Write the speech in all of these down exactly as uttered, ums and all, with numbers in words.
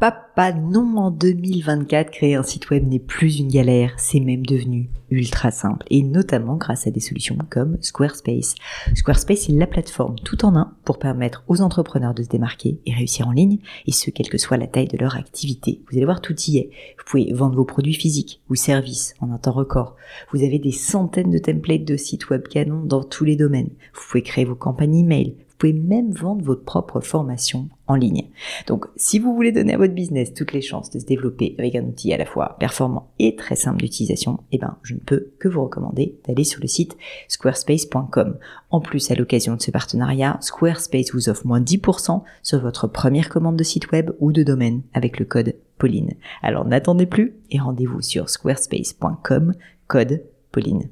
papa, non, en deux mille vingt-quatre, créer un site web n'est plus une galère, c'est même devenu ultra simple, et notamment grâce à des solutions comme Squarespace. Squarespace est la plateforme tout en un pour permettre aux entrepreneurs de se démarquer et réussir en ligne, et ce, quelle que soit la taille de leur activité. Vous allez voir, tout y est. Vous pouvez vendre vos produits physiques ou services en un temps record. Vous avez des centaines de templates de sites web canons dans tous les domaines. Vous pouvez créer vos campagnes email. Vous pouvez même vendre votre propre formation en ligne. Donc, si vous voulez donner à votre business toutes les chances de se développer avec un outil à la fois performant et très simple d'utilisation, eh ben, je ne peux que vous recommander d'aller sur le site squarespace point com. En plus, à l'occasion de ce partenariat, Squarespace vous offre moins dix pour cent sur votre première commande de site web ou de domaine avec le code Pauline. Alors, n'attendez plus et rendez-vous sur squarespace point com, code Pauline.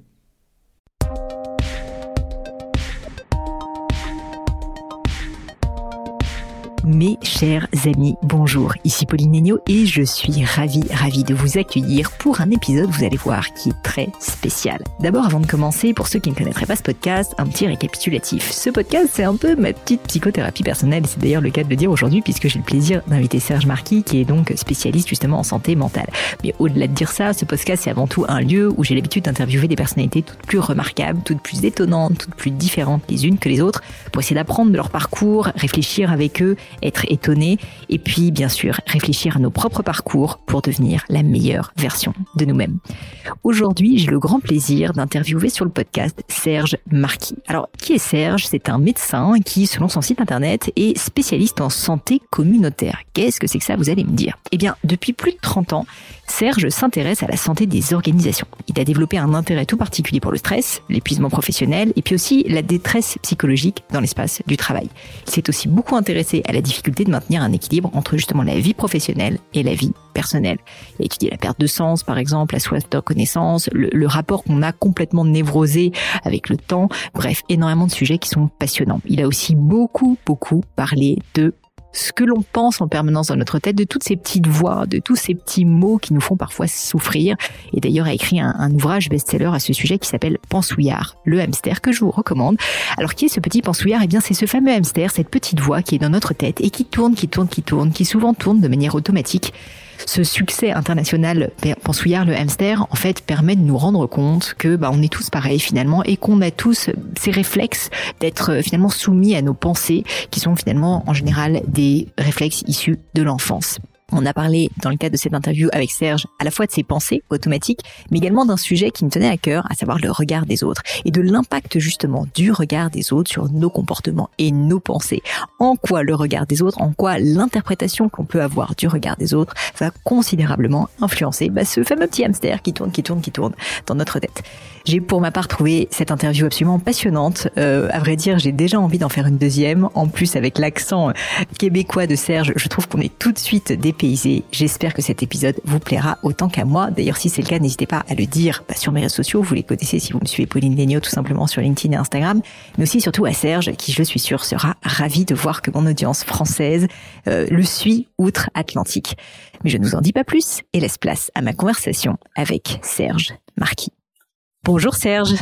Mes chers amis, bonjour, ici Pauline Legnaud et je suis ravie, ravie de vous accueillir pour un épisode, vous allez voir, qui est très spécial. D'abord, avant de commencer, pour ceux qui ne connaîtraient pas ce podcast, un petit récapitulatif. Ce podcast, c'est un peu ma petite psychothérapie personnelle, c'est d'ailleurs le cas de le dire aujourd'hui puisque j'ai le plaisir d'inviter Serge Marquis qui est donc spécialiste justement en santé mentale. Mais au-delà de dire ça, ce podcast, c'est avant tout un lieu où j'ai l'habitude d'interviewer des personnalités toutes plus remarquables, toutes plus étonnantes, toutes plus différentes les unes que les autres pour essayer d'apprendre de leur parcours, réfléchir avec eux, être étonné et puis bien sûr réfléchir à nos propres parcours pour devenir la meilleure version de nous-mêmes. Aujourd'hui, j'ai le grand plaisir d'interviewer sur le podcast Serge Marquis. Alors, qui est Serge ? C'est un médecin qui, selon son site internet, est spécialiste en santé communautaire. Qu'est-ce que c'est que ça, vous allez me dire ? Eh bien, depuis plus de trente ans, Serge s'intéresse à la santé des organisations. Il a développé un intérêt tout particulier pour le stress, l'épuisement professionnel et puis aussi la détresse psychologique dans l'espace du travail. Il s'est aussi beaucoup intéressé à la difficulté de maintenir un équilibre entre justement la vie professionnelle et la vie personnelle. Il a étudié la perte de sens, par exemple, la soif de reconnaissance, le, le rapport qu'on a complètement névrosé avec le temps. Bref, énormément de sujets qui sont passionnants. Il a aussi beaucoup, beaucoup parlé de ce que l'on pense en permanence dans notre tête, de toutes ces petites voix, de tous ces petits mots qui nous font parfois souffrir. Et d'ailleurs a écrit un, un ouvrage best-seller à ce sujet qui s'appelle Pansouillard, le hamster, que je vous recommande. Alors qui est ce petit pansouillard ? Eh bien c'est ce fameux hamster, cette petite voix qui est dans notre tête et qui tourne, qui tourne, qui tourne, qui souvent tourne de manière automatique. Ce succès international Pansouillard, le hamster, en fait, permet de nous rendre compte que bah, on est tous pareils finalement et qu'on a tous ces réflexes d'être finalement soumis à nos pensées qui sont finalement en général des réflexes issus de l'enfance. On a parlé dans le cadre de cette interview avec Serge à la fois de ses pensées automatiques, mais également d'un sujet qui me tenait à cœur, à savoir le regard des autres et de l'impact justement du regard des autres sur nos comportements et nos pensées. En quoi le regard des autres, en quoi l'interprétation qu'on peut avoir du regard des autres va considérablement influencer bah, ce fameux petit hamster qui tourne, qui tourne, qui tourne dans notre tête. J'ai pour ma part trouvé cette interview absolument passionnante. Euh, à vrai dire, j'ai déjà envie d'en faire une deuxième. En plus, avec l'accent québécois de Serge, je trouve qu'on est tout de suite dépaysé. J'espère que cet épisode vous plaira autant qu'à moi. D'ailleurs, si c'est le cas, n'hésitez pas à le dire bah, sur mes réseaux sociaux. Vous les connaissez si vous me suivez, Pauline Legnaud, tout simplement sur LinkedIn et Instagram. Mais aussi surtout à Serge, qui je suis sûre sera ravi de voir que mon audience française euh, le suit outre-Atlantique. Mais je ne vous en dis pas plus et laisse place à ma conversation avec Serge Marquis. Bonjour Serge.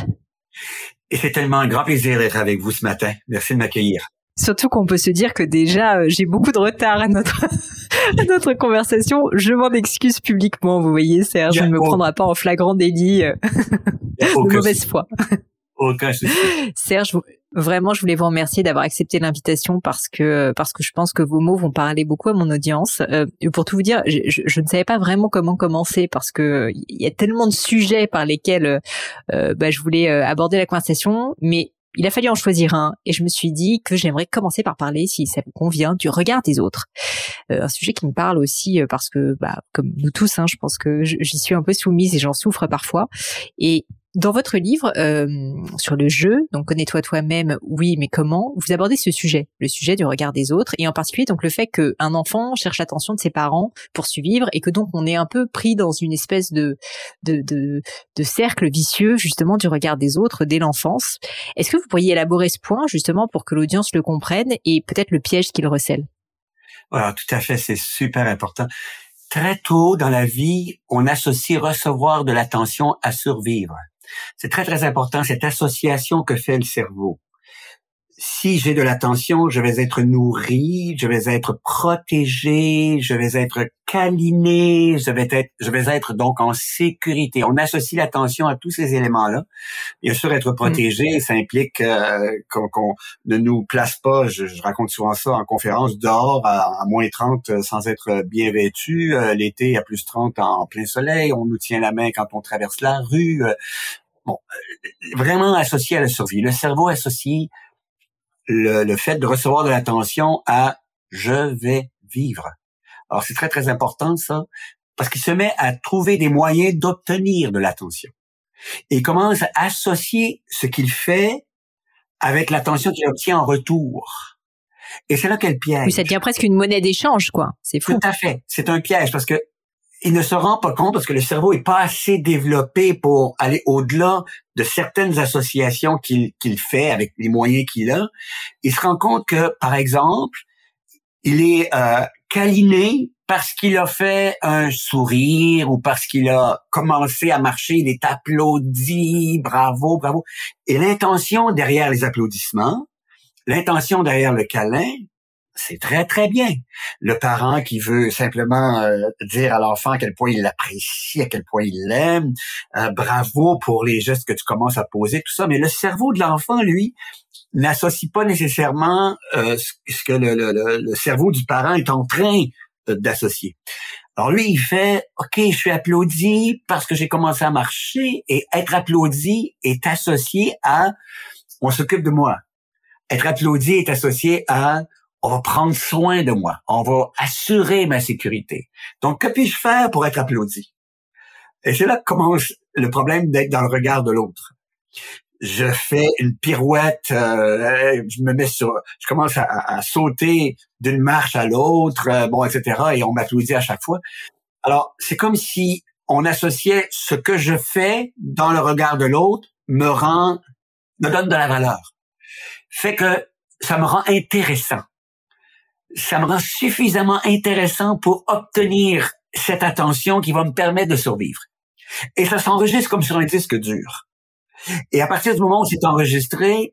Et c'est tellement un grand plaisir d'être avec vous ce matin. Merci de m'accueillir. Surtout qu'on peut se dire que déjà, euh, j'ai beaucoup de retard à notre, à notre conversation. Je m'en excuse publiquement, vous voyez Serge. Je ne me aucun... prendra pas en flagrant délit euh, de mauvaise foi. Aucun souci. Serge, vraiment, je voulais vous remercier d'avoir accepté l'invitation parce que parce que je pense que vos mots vont parler beaucoup à mon audience. Euh, pour tout vous dire, je, je, je ne savais pas vraiment comment commencer parce que il y a tellement de sujets par lesquels euh, bah, je voulais aborder la conversation, mais il a fallu en choisir un et je me suis dit que j'aimerais commencer par parler, si ça vous convient, du regard des autres. Euh, un sujet qui me parle aussi parce que, bah, comme nous tous, hein, je pense que j'y suis un peu soumise et j'en souffre parfois. Et dans votre livre euh, sur le jeu, donc connais-toi toi-même, oui, mais comment, vous abordez ce sujet, le sujet du regard des autres, et en particulier donc le fait qu'un enfant cherche l'attention de ses parents pour survivre, et que donc on est un peu pris dans une espèce de de de, de cercle vicieux justement du regard des autres dès l'enfance. Est-ce que vous pourriez élaborer ce point justement pour que l'audience le comprenne et peut-être le piège qu'il recèle ? Voilà, tout à fait, c'est super important. Très tôt dans la vie, on associe recevoir de l'attention à survivre. C'est très, très important, cette association que fait le cerveau. si j'ai de l'attention, je vais être nourri, je vais être protégé, je vais être câliné, je vais être, je vais être donc en sécurité. On associe l'attention à tous ces éléments-là. Bien sûr, être protégé, mmh. ça implique euh, qu'on, qu'on ne nous place pas, je, je raconte souvent ça en conférence, dehors à, à moins trente sans être bien vêtu, euh, l'été à plus trente en, en plein soleil, on nous tient la main quand on traverse la rue. Euh, bon, euh, vraiment associé à la survie. Le cerveau associe Le, le fait de recevoir de l'attention à « je vais vivre ». Alors, c'est très, très important, ça, parce qu'il se met à trouver des moyens d'obtenir de l'attention. Et il commence à associer ce qu'il fait avec l'attention qu'il obtient en retour. Et c'est là qu'est le piège. Oui, ça devient presque une monnaie d'échange, quoi. C'est fou. Tout à fait. C'est un piège parce que il ne se rend pas compte parce que le cerveau est pas assez développé pour aller au-delà de certaines associations qu'il, qu'il fait avec les moyens qu'il a. Il se rend compte que, par exemple, il est euh, câliné parce qu'il a fait un sourire ou parce qu'il a commencé à marcher, il est applaudi, bravo, bravo. Et l'intention derrière les applaudissements, l'intention derrière le câlin, c'est très, très bien. Le parent qui veut simplement euh, dire à l'enfant à quel point il l'apprécie, à quel point il l'aime, euh, bravo pour les gestes que tu commences à poser, tout ça. Mais le cerveau de l'enfant, lui, n'associe pas nécessairement euh, ce que le, le, le cerveau du parent est en train euh, d'associer. Alors lui, il fait « OK, je suis applaudi parce que j'ai commencé à marcher » et être applaudi est associé à « on s'occupe de moi ». Être applaudi est associé à on va prendre soin de moi, on va assurer ma sécurité. Donc, que puis-je faire pour être applaudi? Et c'est là que commence le problème d'être dans le regard de l'autre. Je fais une pirouette, euh, je me mets sur, je commence à, à sauter d'une marche à l'autre, euh, bon, et cetera, et on m'applaudit à chaque fois. Alors, c'est comme si on associait ce que je fais dans le regard de l'autre me rend, me donne de la valeur. Fait que ça me rend intéressant. Ça me rend suffisamment intéressant pour obtenir cette attention qui va me permettre de survivre. Et ça s'enregistre comme sur un disque dur. Et à partir du moment où c'est enregistré,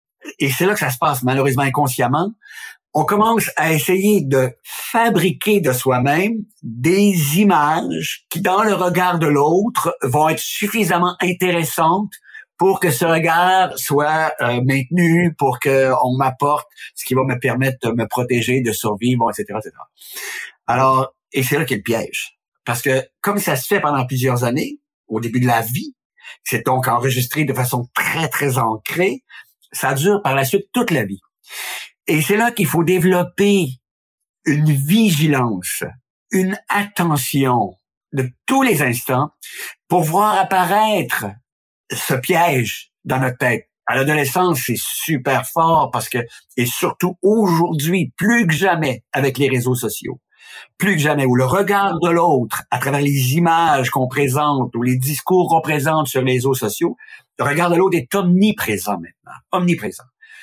et c'est là que ça se passe malheureusement inconsciemment, on commence à essayer de fabriquer de soi-même des images qui, dans le regard de l'autre, vont être suffisamment intéressantes pour que ce regard soit euh, maintenu, pour que on m'apporte ce qui va me permettre de me protéger, de survivre, bon, et cetera, et cetera. Alors, et c'est là qu'est le piège. Parce que comme ça se fait pendant plusieurs années, au début de la vie, c'est donc enregistré de façon très, très ancrée, ça dure par la suite toute la vie. Et c'est là qu'il faut développer une vigilance, une attention de tous les instants pour voir apparaître ce piège dans notre tête. À l'adolescence, c'est super fort parce que, et surtout aujourd'hui, plus que jamais avec les réseaux sociaux, plus que jamais, où le regard de l'autre, à travers les images qu'on présente ou les discours qu'on présente sur les réseaux sociaux, le regard de l'autre est omniprésent maintenant, omniprésent.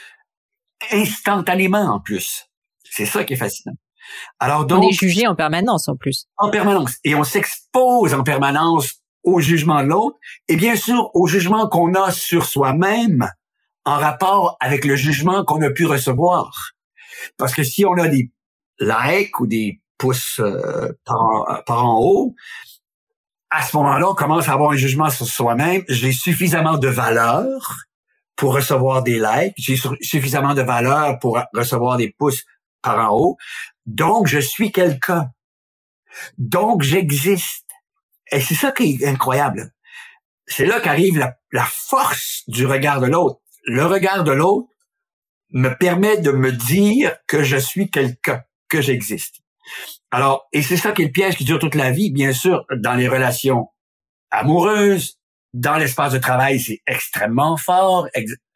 Instantanément en plus. C'est ça qui est fascinant. Alors donc, on est jugé en permanence en plus. En permanence. Et on s'expose en permanence au jugement de l'autre et bien sûr au jugement qu'on a sur soi-même en rapport avec le jugement qu'on a pu recevoir. Parce que si on a des likes ou des pouces euh, par, par en haut, à ce moment-là, on commence à avoir un jugement sur soi-même. J'ai suffisamment de valeur pour recevoir des likes, j'ai suffisamment de valeur pour recevoir des pouces par en haut, donc je suis quelqu'un. Donc j'existe. Et c'est ça qui est incroyable. C'est là qu'arrive la, la force du regard de l'autre. Le regard de l'autre me permet de me dire que je suis quelqu'un, que j'existe. Alors, et c'est ça qui est le piège qui dure toute la vie, bien sûr, dans les relations amoureuses, dans l'espace de travail, c'est extrêmement fort.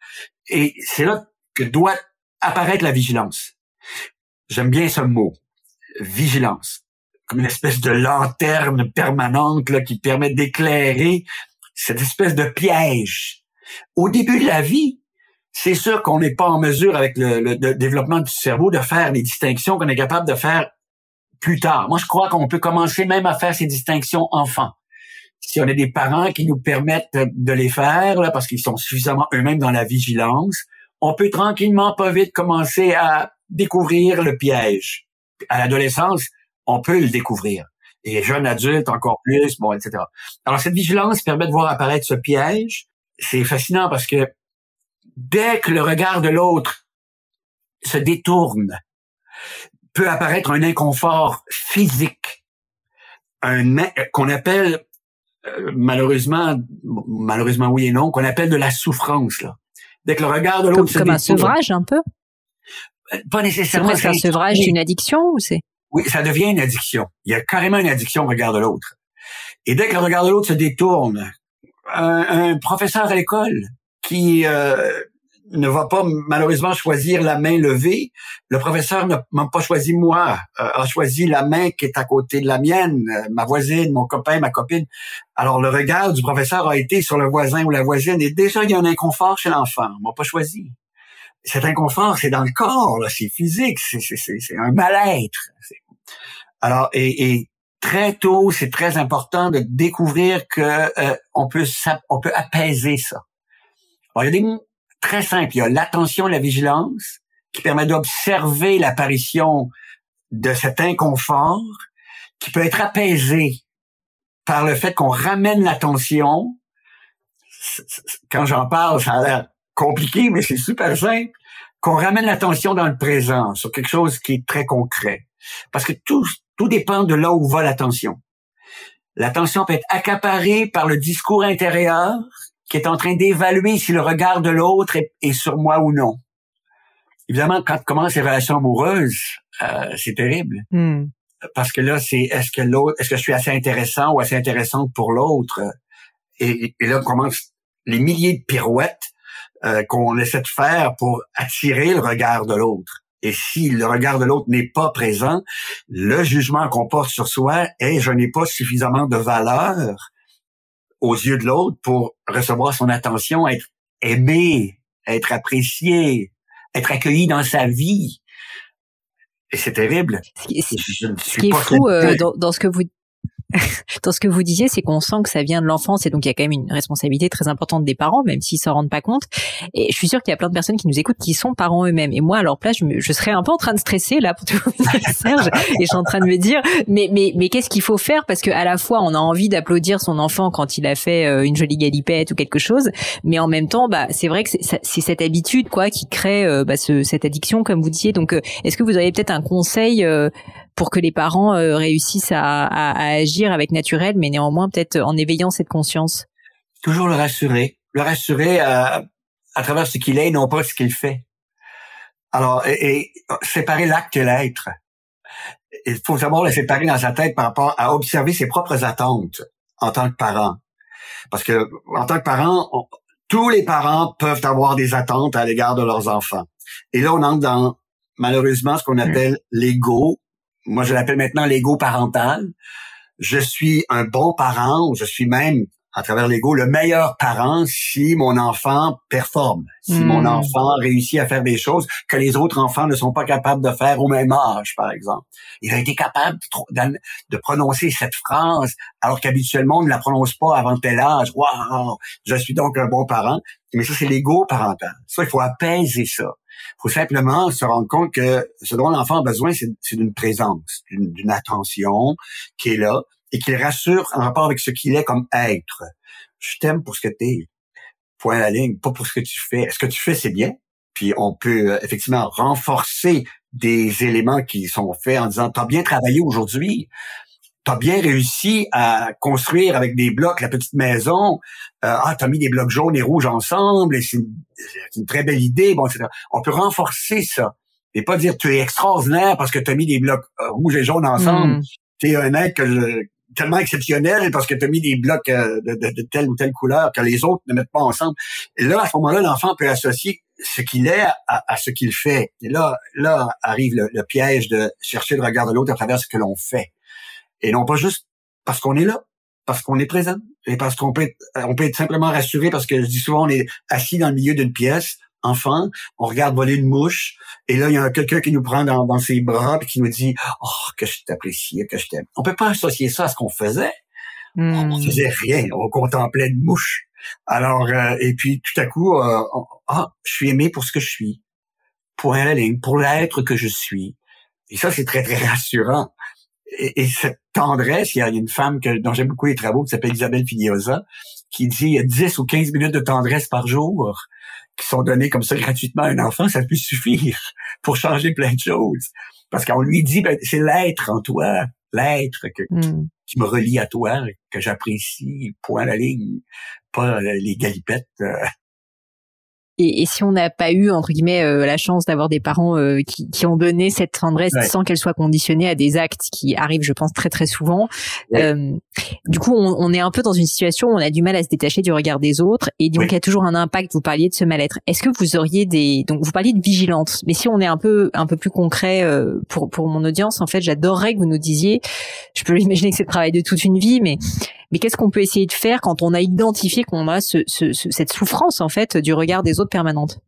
Et c'est là que doit apparaître la vigilance. J'aime bien ce mot, vigilance. Comme une espèce de lanterne permanente là, qui permet d'éclairer cette espèce de piège. Au début de la vie, c'est sûr qu'on n'est pas en mesure, avec le, le, le développement du cerveau, de faire les distinctions qu'on est capable de faire plus tard. Moi, je crois qu'on peut commencer même à faire ces distinctions enfants. Si on a des parents qui nous permettent de les faire, là, parce qu'ils sont suffisamment eux-mêmes dans la vigilance, on peut tranquillement, pas vite, commencer à découvrir le piège. À l'adolescence, on peut le découvrir. Et jeune adulte, encore plus, bon, et cetera. Alors, cette vigilance permet de voir apparaître ce piège. C'est fascinant parce que dès que le regard de l'autre se détourne, peut apparaître un inconfort physique, un qu'on appelle euh, malheureusement, malheureusement oui et non, qu'on appelle de la souffrance là. Dès que le regard de l'autre comme, se comme détourne, un sevrage un peu. Pas nécessairement. C'est presque un sevrage d'une addiction ou c'est? Oui, ça devient une addiction. Il y a carrément une addiction au regard de l'autre. Et dès que le regard de l'autre se détourne, un, un professeur à l'école qui euh, ne va pas malheureusement choisir la main levée, le professeur n'a même pas choisi moi, euh, a choisi la main qui est à côté de la mienne, euh, ma voisine, mon copain, ma copine. Alors le regard du professeur a été sur le voisin ou la voisine et déjà il y a un inconfort chez l'enfant. On m'a pas choisi. Cet inconfort, c'est dans le corps, là, c'est physique, c'est, c'est, c'est, c'est un mal-être. C'est... Alors, et, et très tôt, c'est très important de découvrir que euh, on peut on peut apaiser ça. Alors, il y a des mots très simples. Il y a l'attention, la vigilance, qui permet d'observer l'apparition de cet inconfort, qui peut être apaisé par le fait qu'on ramène l'attention. Quand j'en parle, ça a l'air compliqué, mais c'est super simple, qu'on ramène l'attention dans le présent, sur quelque chose qui est très concret. Parce que tout, tout dépend de là où va l'attention. L'attention peut être accaparée par le discours intérieur qui est en train d'évaluer si le regard de l'autre est, est sur moi ou non. Évidemment, quand commencent les relations amoureuses, euh, c'est terrible. Mm. Parce que là, c'est est-ce que l'autre, est-ce que je suis assez intéressant ou assez intéressante pour l'autre? Et, et là, commencent les milliers de pirouettes Euh, qu'on essaie de faire pour attirer le regard de l'autre. Et si le regard de l'autre n'est pas présent, le jugement qu'on porte sur soi est « je n'ai pas suffisamment de valeur aux yeux de l'autre pour recevoir son attention, être aimé, être apprécié, être accueilli dans sa vie ». Et c'est terrible. Ce qui, ce qui est fou euh, dans, dans ce que vous dans ce que vous disiez, c'est qu'on sent que ça vient de l'enfance et donc il y a quand même une responsabilité très importante des parents, même s'ils s'en rendent pas compte. Et je suis sûre qu'il y a plein de personnes qui nous écoutent qui sont parents eux-mêmes. Et moi, à leur place, je, me, je serais un peu en train de stresser là pour tout vous dire, Serge. Et je suis en train de me dire, mais mais mais qu'est-ce qu'il faut faire? Parce que à la fois, on a envie d'applaudir son enfant quand il a fait euh, une jolie galipette ou quelque chose, mais en même temps, bah c'est vrai que c'est, c'est cette habitude quoi qui crée euh, bah, ce, cette addiction, comme vous disiez. Donc, euh, est-ce que vous auriez peut-être un conseil euh, pour que les parents euh, réussissent à, à, à agir avec naturel, mais néanmoins peut-être en éveillant cette conscience? Toujours le rassurer. Le rassurer à, à travers ce qu'il est et non pas ce qu'il fait. Alors, et, et séparer l'acte et l'être. Il faut savoir le séparer dans sa tête par rapport à observer ses propres attentes en tant que parent. Parce que en tant que parent, on, tous les parents peuvent avoir des attentes à l'égard de leurs enfants. Et là, on entre dans, malheureusement, ce qu'on appelle mmh. l'ego. Moi, je l'appelle maintenant l'ego parental. Je suis un bon parent, ou je suis même, à travers l'ego, le meilleur parent si mon enfant performe, si mmh. mon enfant réussit à faire des choses que les autres enfants ne sont pas capables de faire au même âge, par exemple. Il a été capable de, de prononcer cette phrase, alors qu'habituellement, on ne la prononce pas avant tel âge. Waouh, je suis donc un bon parent. Mais ça, c'est l'ego parental. Ça, il faut apaiser ça. Il faut simplement se rendre compte que ce dont l'enfant a besoin, c'est, c'est d'une présence, d'une, d'une attention qui est là et qui le rassure en rapport avec ce qu'il est comme être. Je t'aime pour ce que t'es, point à la ligne, pas pour ce que tu fais. Ce que tu fais, c'est bien. Puis on peut euh, effectivement renforcer des éléments qui sont faits en disant « t'as bien travaillé aujourd'hui ». T'as bien réussi à construire avec des blocs la petite maison. Euh, ah, t'as mis des blocs jaunes et rouges ensemble et c'est une, c'est une très belle idée. Bon, et cetera. On peut renforcer ça et pas dire tu es extraordinaire parce que t'as mis des blocs euh, rouges et jaunes ensemble. Mm. T'es un être que je, tellement exceptionnel parce que t'as mis des blocs euh, de, de, de telle ou telle couleur que les autres ne mettent pas ensemble. Et là, à ce moment-là, l'enfant peut associer ce qu'il est à, à ce qu'il fait. Et là, là arrive le, le piège de chercher le regard de l'autre à travers ce que l'on fait. Et non pas juste parce qu'on est là, parce qu'on est présent, et parce qu'on peut être, on peut être simplement rassuré parce que je dis souvent on est assis dans le milieu d'une pièce, enfant, on regarde voler une mouche, et là il y a quelqu'un qui nous prend dans, dans ses bras puis qui nous dit « Oh, que je t'apprécie, que je t'aime ». On peut pas associer ça à ce qu'on faisait. Mm. On faisait rien, on contemplait une mouche. Alors, euh, et puis tout à coup, euh, on, ah, je suis aimé pour ce que je suis, point à la ligne, pour l'être que je suis. Et ça, c'est très, très rassurant. Et, et cette tendresse, il y a une femme que, dont j'aime beaucoup les travaux, qui s'appelle Isabelle Filiosa, qui dit il y a dix ou quinze minutes de tendresse par jour qui sont données comme ça gratuitement à un enfant, ça peut suffire pour changer plein de choses. Parce qu'on lui dit, ben, c'est l'être en toi, l'être que, mm. qui me relie à toi, que j'apprécie, point à la ligne, pas les galipettes. Euh. Et, et si on n'a pas eu, entre guillemets, euh, la chance d'avoir des parents euh, qui, qui ont donné cette tendresse ouais. sans qu'elle soit conditionnée à des actes qui arrivent, je pense, très très souvent, ouais. euh, du coup, on, on est un peu dans une situation où on a du mal à se détacher du regard des autres, et donc oui. il y a toujours un impact. Vous parliez de ce mal-être. Est-ce que vous auriez des... Donc, vous parliez de vigilance, mais si on est un peu un peu plus concret euh, pour pour mon audience, en fait, j'adorerais que vous nous disiez, je peux imaginer que c'est le travail de toute une vie, mais... Mais qu'est-ce qu'on peut essayer de faire quand on a identifié qu'on a ce, ce, ce, cette souffrance, en fait, du regard des autres permanente?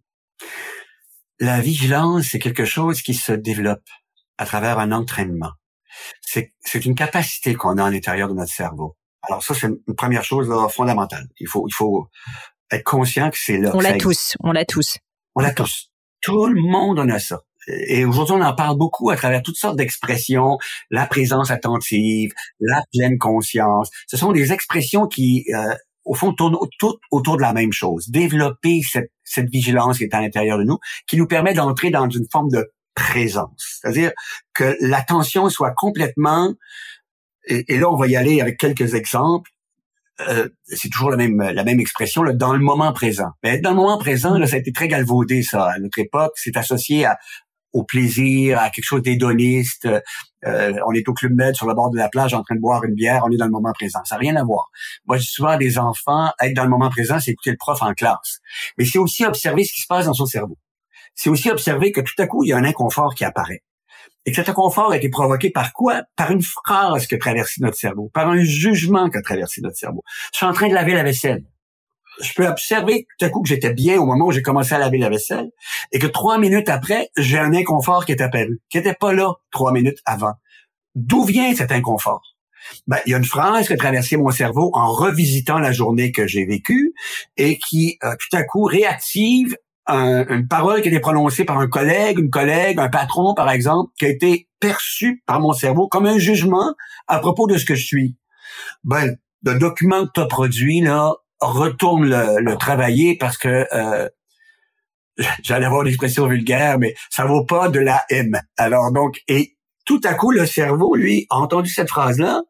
La vigilance, c'est quelque chose qui se développe à travers un entraînement. C'est, c'est une capacité qu'on a à l'intérieur de notre cerveau. Alors ça, c'est une première chose là, fondamentale. Il faut, il faut être conscient que c'est là. On l'a tous, on l'a tous. On l'a tous. Tout le monde en a ça. Et aujourd'hui, on en parle beaucoup à travers toutes sortes d'expressions, la présence attentive, la pleine conscience. Ce sont des expressions qui, euh, au fond, tournent toutes autour de la même chose. Développer cette, cette vigilance qui est à l'intérieur de nous, qui nous permet d'entrer dans une forme de présence. C'est-à-dire que l'attention soit complètement, et, et là, on va y aller avec quelques exemples, euh, c'est toujours la même, la même expression, là, dans le moment présent. Mais dans le moment présent, là, ça a été très galvaudé, ça, à notre époque. C'est associé à au plaisir, à quelque chose d'hédoniste. Euh, on est au Club Med sur le bord de la plage en train de boire une bière, on est dans le moment présent. Ça n'a rien à voir. Moi, je dis souvent à des enfants, être dans le moment présent, c'est écouter le prof en classe. Mais c'est aussi observer ce qui se passe dans son cerveau. C'est aussi observer que tout à coup, il y a un inconfort qui apparaît. Et que cet inconfort a été provoqué par quoi? Par une phrase qui a traversé notre cerveau, par un jugement qui a traversé notre cerveau. Je suis en train de laver la vaisselle. Je peux observer tout à coup que j'étais bien au moment où j'ai commencé à laver la vaisselle et que trois minutes après, j'ai un inconfort qui est apparu, qui n'était pas là trois minutes avant. D'où vient cet inconfort? Ben, il y a une phrase qui a traversé mon cerveau en revisitant la journée que j'ai vécue et qui, euh, tout à coup, réactive un, une parole qui a été prononcée par un collègue, une collègue, un patron, par exemple, qui a été perçue par mon cerveau comme un jugement à propos de ce que je suis. Ben, le document que tu as produit, là, retourne le, le travailler parce que euh, j'allais avoir l'expression vulgaire, mais ça vaut pas de la M. Alors donc, et tout à coup, le cerveau, lui, a entendu cette phrase-là.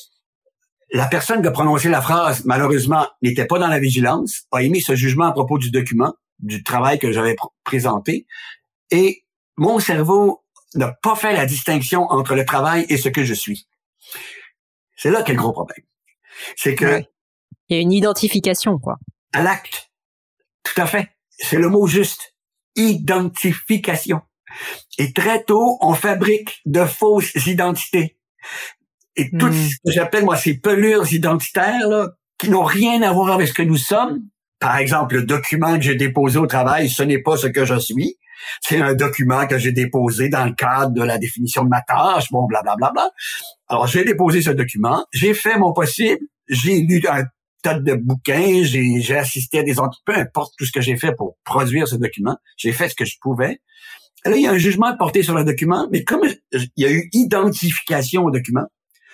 La personne qui a prononcé la phrase, malheureusement, n'était pas dans la vigilance, a émis ce jugement à propos du document, du travail que j'avais pr- présenté, et mon cerveau n'a pas fait la distinction entre le travail et ce que je suis. C'est là qu'est le gros problème. C'est que ouais. Il y a une identification, quoi. À l'acte. Tout à fait. C'est le mot juste. Identification. Et très tôt, on fabrique de fausses identités. Et tout mmh. ce que j'appelle, moi, ces pelures identitaires, là, qui n'ont rien à voir avec ce que nous sommes. Par exemple, le document que j'ai déposé au travail, ce n'est pas ce que je suis. C'est un document que j'ai déposé dans le cadre de la définition de ma tâche, bon, blablabla. Bla, bla, bla. Alors, j'ai déposé ce document, j'ai fait mon possible, j'ai lu un tas de bouquins, j'ai, j'ai assisté à des entretiens, peu importe tout ce que j'ai fait pour produire ce document, j'ai fait ce que je pouvais. Là, il y a un jugement porté sur le document, mais comme il y a eu identification au document,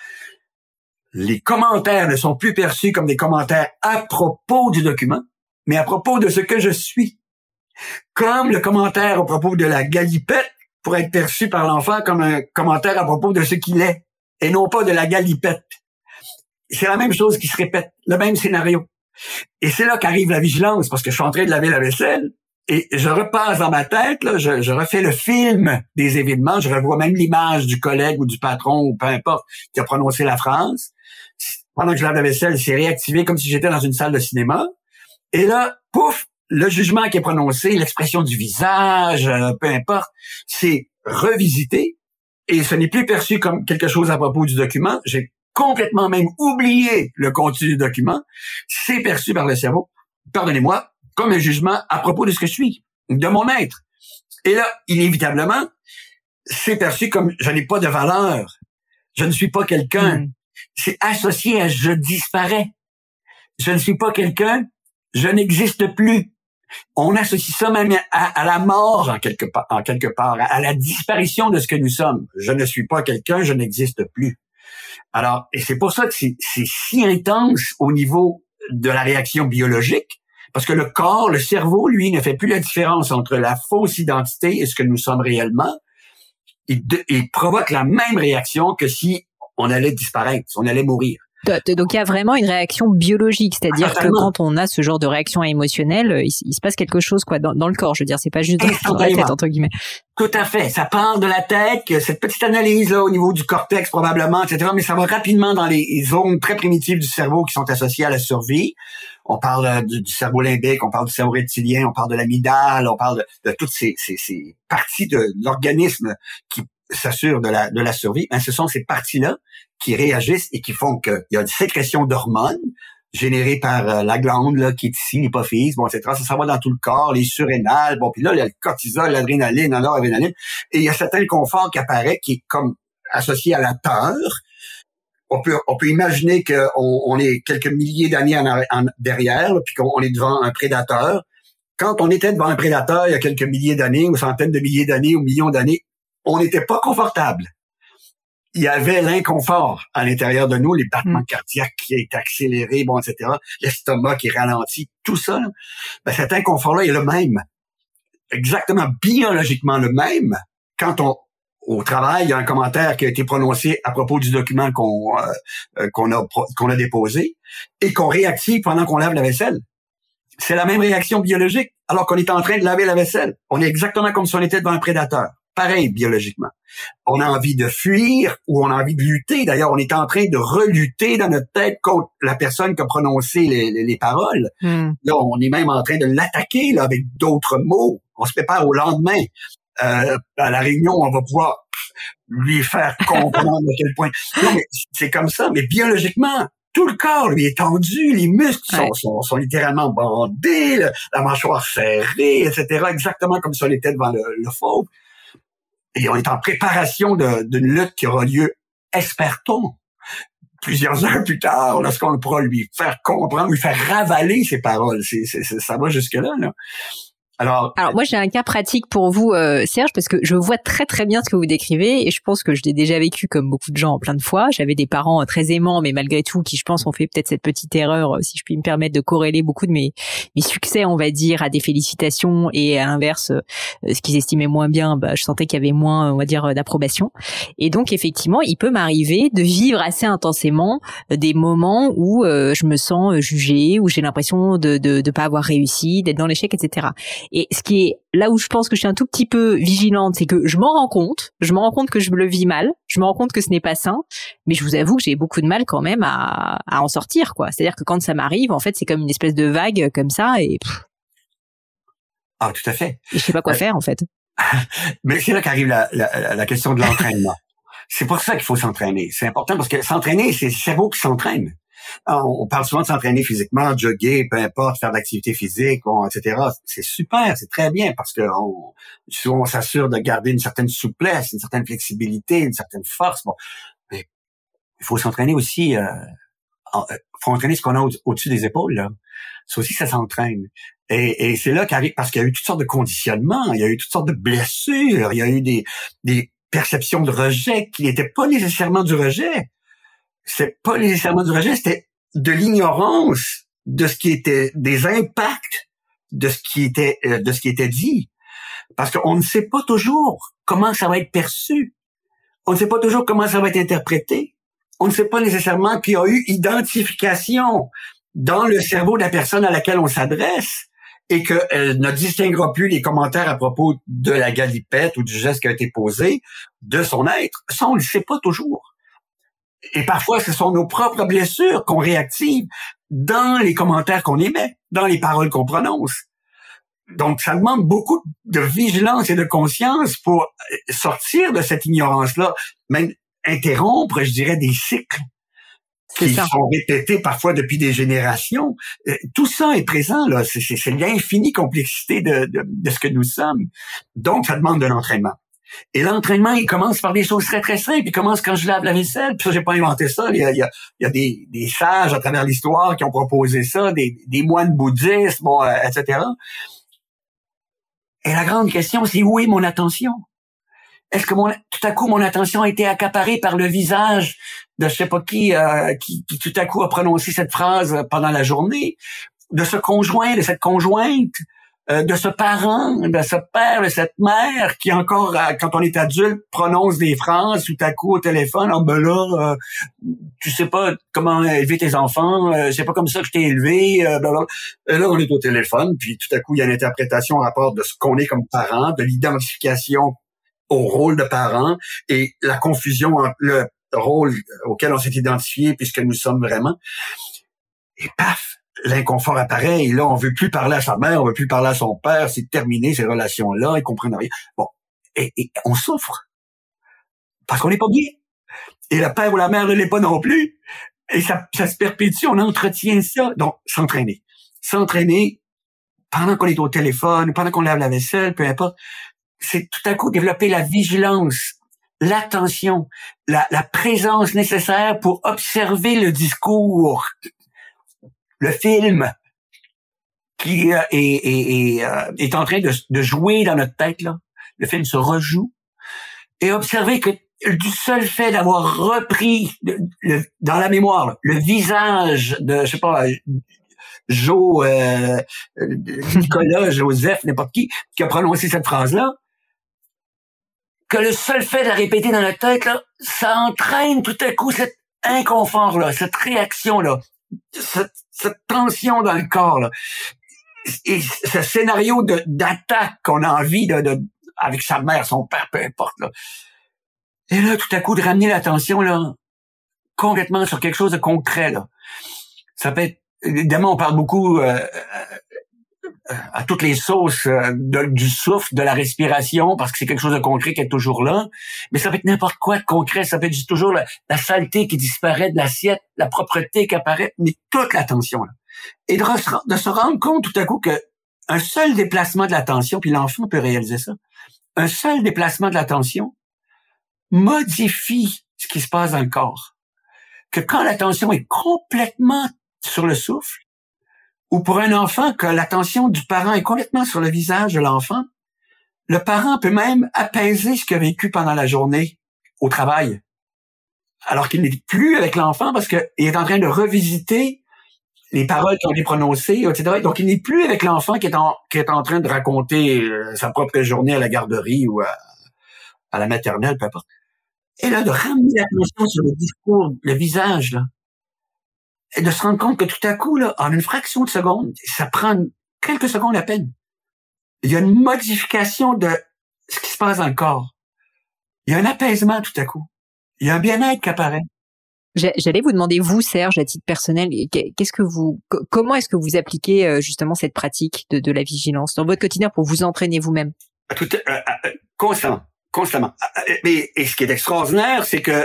les commentaires ne sont plus perçus comme des commentaires à propos du document, mais à propos de ce que je suis. Comme le commentaire à propos de la galipette pourrait être perçu par l'enfant comme un commentaire à propos de ce qu'il est, et non pas de la galipette. C'est la même chose qui se répète, le même scénario. Et c'est là qu'arrive la vigilance, parce que je suis en train de laver la vaisselle, et je repasse dans ma tête, là, je, je refais le film des événements, je revois même l'image du collègue ou du patron, ou peu importe, qui a prononcé la phrase. Pendant que je lave la vaisselle, c'est réactivé comme si j'étais dans une salle de cinéma. Et là, pouf, le jugement qui est prononcé, l'expression du visage, euh, peu importe, c'est revisité, et ce n'est plus perçu comme quelque chose à propos du document. J'ai complètement même oublié le contenu du document. C'est perçu par le cerveau, pardonnez-moi, comme un jugement à propos de ce que je suis, de mon être. Et là, inévitablement, c'est perçu comme je n'ai pas de valeur. Je ne suis pas quelqu'un. Mmh. c'est associé à je disparais. Je ne suis pas quelqu'un, je n'existe plus. On associe ça même à, à la mort en quelque part, en quelque part, à la disparition de ce que nous sommes. Je ne suis pas quelqu'un, je n'existe plus. Alors, et c'est pour ça que c'est, c'est si intense au niveau de la réaction biologique, parce que le corps, le cerveau, lui, ne fait plus la différence entre la fausse identité et ce que nous sommes réellement. Il, il provoque la même réaction que si on allait disparaître, si on allait mourir. Donc il y a vraiment une réaction biologique, c'est-à-dire ah, que quand on a ce genre de réaction émotionnelle, il, il se passe quelque chose quoi dans, dans le corps. Je veux dire, c'est pas juste dans la tête entre guillemets. Tout à fait, ça part de la tête, cette petite analyse là au niveau du cortex probablement, et cetera. Mais ça va rapidement dans les zones très primitives du cerveau qui sont associées à la survie. On parle du, du cerveau limbique, on parle du cerveau reptilien, on parle de l'amygdale, on parle de, de toutes ces, ces, ces parties de l'organisme qui s'assurent de la de la survie. Ben, ce sont ces parties-là qui réagissent et qui font qu'il y a une sécrétion d'hormones générée par euh, la glande là, qui est ici, l'hypophyse, bon, et cetera. Ça s'en va dans tout le corps, les surrénales, bon, puis là, il y a le cortisol, l'adrénaline, la noradrénaline, et il y a certain confort qui apparaît, qui est comme associé à la peur. On peut, on peut imaginer qu'on on est quelques milliers d'années en, en derrière, là, puis qu'on est devant un prédateur. Quand on était devant un prédateur il y a quelques milliers d'années, ou centaines de milliers d'années, ou millions d'années, on n'était pas confortable. Il y avait l'inconfort à l'intérieur de nous, les battements mmh. cardiaques qui étaient accélérés, bon, et cetera, l'estomac qui ralentit, tout ça. Là, ben, cet inconfort-là est le même, exactement biologiquement le même. Quand on au travail, il y a un commentaire qui a été prononcé à propos du document qu'on euh, qu'on a qu'on a déposé et qu'on réactive pendant qu'on lave la vaisselle. C'est la même réaction biologique, alors qu'on est en train de laver la vaisselle. On est exactement comme si on était devant un prédateur. Pareil, biologiquement. On a envie de fuir ou on a envie de lutter. D'ailleurs, on est en train de relutter dans notre tête contre la personne qui a prononcé les, les, les paroles. Mm. Là, on est même en train de l'attaquer là, avec d'autres mots. On se prépare au lendemain. Euh, à la réunion, on va pouvoir lui faire comprendre à quel point... Non, mais c'est comme ça. Mais biologiquement, tout le corps, lui, est tendu. Les muscles sont, ouais. sont, sont littéralement bandés, le, la mâchoire serrée, et cetera. Exactement comme si on était devant le, le fauve. Et on est en préparation de, d'une lutte qui aura lieu, espère-t-on, plusieurs heures plus tard, lorsqu'on pourra lui faire comprendre, lui faire ravaler ses paroles. C'est, c'est, c'est, ça va jusque-là, là. Alors, Alors moi j'ai un cas pratique pour vous euh, Serge, parce que je vois très très bien ce que vous décrivez et je pense que je l'ai déjà vécu comme beaucoup de gens plein de fois. J'avais des parents très aimants mais malgré tout qui je pense ont fait peut-être cette petite erreur, si je puis me permettre, de corréler beaucoup de mes mes succès on va dire à des félicitations et à l'inverse euh, ce qu'ils estimaient moins bien, bah je sentais qu'il y avait moins on va dire d'approbation. Et donc effectivement il peut m'arriver de vivre assez intensément des moments où euh, je me sens jugée, où j'ai l'impression de de de pas avoir réussi, d'être dans l'échec, et cetera. Et ce qui est là où je pense que je suis un tout petit peu vigilante, c'est que je m'en rends compte, je me rends compte que je me le vis mal, je me rends compte que ce n'est pas sain, mais je vous avoue que j'ai beaucoup de mal quand même à, à en sortir, quoi. C'est-à-dire que quand ça m'arrive, en fait, c'est comme une espèce de vague comme ça et... Pff, ah, tout à fait. et je sais pas quoi euh, faire, en fait. Mais c'est là qu'arrive la, la, la question de l'entraînement. C'est pour ça qu'il faut s'entraîner. C'est important parce que s'entraîner, c'est le cerveau qui s'entraîne. On parle souvent de s'entraîner physiquement, jogger, peu importe, faire de l'activité physique, bon, et cetera. C'est super, c'est très bien parce que on, souvent on s'assure de garder une certaine souplesse, une certaine flexibilité, une certaine force. Bon, mais il faut s'entraîner aussi. Euh, il faut entraîner ce qu'on a au- au-dessus des épaules. Là. Ça aussi, ça s'entraîne. Et, et c'est là qu'arrive parce qu'il y a eu toutes sortes de conditionnements, il y a eu toutes sortes de blessures, il y a eu des, des perceptions de rejet qui n'étaient pas nécessairement du rejet. C'est pas nécessairement du rejet, c'était de l'ignorance de ce qui était des impacts de ce qui était euh, de ce qui était dit, parce qu'on ne sait pas toujours comment ça va être perçu, on ne sait pas toujours comment ça va être interprété, on ne sait pas nécessairement qu'il y a eu identification dans le cerveau de la personne à laquelle on s'adresse et qu'elle ne distinguera plus les commentaires à propos de la galipette ou du geste qui a été posé de son être. Ça, on ne le sait pas toujours. Et parfois, ce sont nos propres blessures qu'on réactive dans les commentaires qu'on émet, dans les paroles qu'on prononce. Donc, ça demande beaucoup de vigilance et de conscience pour sortir de cette ignorance-là, même interrompre, je dirais, des cycles qui sont répétés parfois depuis des générations. Tout ça est présent, là. C'est, c'est, c'est l'infinie complexité de, de, de ce que nous sommes. Donc, ça demande de l'entraînement. Et l'entraînement, il commence par des choses très, très simples. Il commence quand je lave la vaisselle. Puis ça, j'ai pas inventé ça. Il y a, il y a, il y a des, des sages à travers l'histoire qui ont proposé ça, des, des moines bouddhistes, bon, euh, et cetera. Et la grande question, c'est où est mon attention? Est-ce que mon, tout à coup, mon attention a été accaparée par le visage de je sais pas qui, euh, qui, qui tout à coup a prononcé cette phrase pendant la journée, de ce conjoint, de cette conjointe, euh, de ce parent, de ce père, de cette mère qui encore, euh, quand on est adulte, prononce des phrases tout à coup au téléphone. Oh ben là, euh, tu sais pas comment élever tes enfants, euh, c'est pas comme ça que je t'ai élevé. Euh, blablabla. Et là, on est au téléphone, puis tout à coup, il y a une interprétation en rapport de ce qu'on est comme parent, de l'identification au rôle de parent et la confusion entre le rôle auquel on s'est identifié puisque nous sommes vraiment. Et paf, l'inconfort apparaît et là, on veut plus parler à sa mère, on veut plus parler à son père, c'est terminé ces relations-là, ils comprennent rien. Bon, et, et on souffre parce qu'on n'est pas bien. Et le père ou la mère ne l'est pas non plus. Et ça, ça se perpétue, on entretient ça. Donc, s'entraîner. S'entraîner pendant qu'on est au téléphone, pendant qu'on lave la vaisselle, peu importe. C'est tout à coup développer la vigilance, l'attention, la, la présence nécessaire pour observer le discours, le film qui euh, est, est, est, euh, est en train de, de jouer dans notre tête, là. Le film se rejoue. Et observer que du seul fait d'avoir repris le, le, dans la mémoire là, le visage de, je sais pas, Jo, euh, Nicolas, Joseph, n'importe qui, qui a prononcé cette phrase-là, que le seul fait de la répéter dans notre tête, là, ça entraîne tout à coup cet inconfort-là, cette réaction-là, cette, cette tension dans le corps, là. Et ce scénario de, d'attaque qu'on a envie de, de, avec sa mère, son père, peu importe, là. Et là, tout à coup, de ramener l'attention, là, complètement sur quelque chose de concret, là. Ça peut être, évidemment, on parle beaucoup, euh, à toutes les sauces euh, de, du souffle, de la respiration, parce que c'est quelque chose de concret qui est toujours là. Mais ça peut être n'importe quoi de concret. Ça peut être toujours la, la saleté qui disparaît de l'assiette, la propreté qui apparaît, mais toute l'attention. Là. Et de, re- de se rendre compte tout à coup que un seul déplacement de l'attention, puis l'enfant peut réaliser ça, un seul déplacement de l'attention modifie ce qui se passe dans le corps. Que quand l'attention est complètement sur le souffle, ou pour un enfant, que l'attention du parent est complètement sur le visage de l'enfant, le parent peut même apaiser ce qu'il a vécu pendant la journée au travail, alors qu'il n'est plus avec l'enfant parce qu'il est en train de revisiter les paroles qui ont été prononcées, et cetera. Donc, il n'est plus avec l'enfant qui est en, qui est en train de raconter euh, sa propre journée à la garderie ou à, à la maternelle, peu importe. Et là, de ramener l'attention sur le discours, le visage, là, et de se rendre compte que tout à coup, là, en une fraction de seconde, ça prend quelques secondes à peine. Il y a une modification de ce qui se passe dans le corps. Il y a un apaisement tout à coup. Il y a un bien-être qui apparaît. J'allais vous demander, vous, Serge, à titre personnel, qu'est-ce que vous, comment est-ce que vous appliquez justement cette pratique de, de la vigilance dans votre quotidien pour vous entraîner vous-même? Tout, euh, euh, constamment, constamment. Mais et ce qui est extraordinaire, c'est que,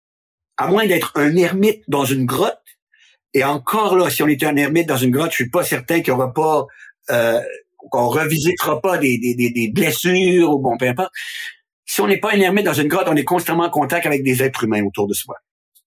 à moins d'être un ermite dans une grotte, et encore là, si on était un ermite dans une grotte, je suis pas certain qu'il y aura pas, euh, qu'on revisitera pas des, des, des, des blessures ou bon, peu importe. Si on n'est pas un ermite dans une grotte, on est constamment en contact avec des êtres humains autour de soi.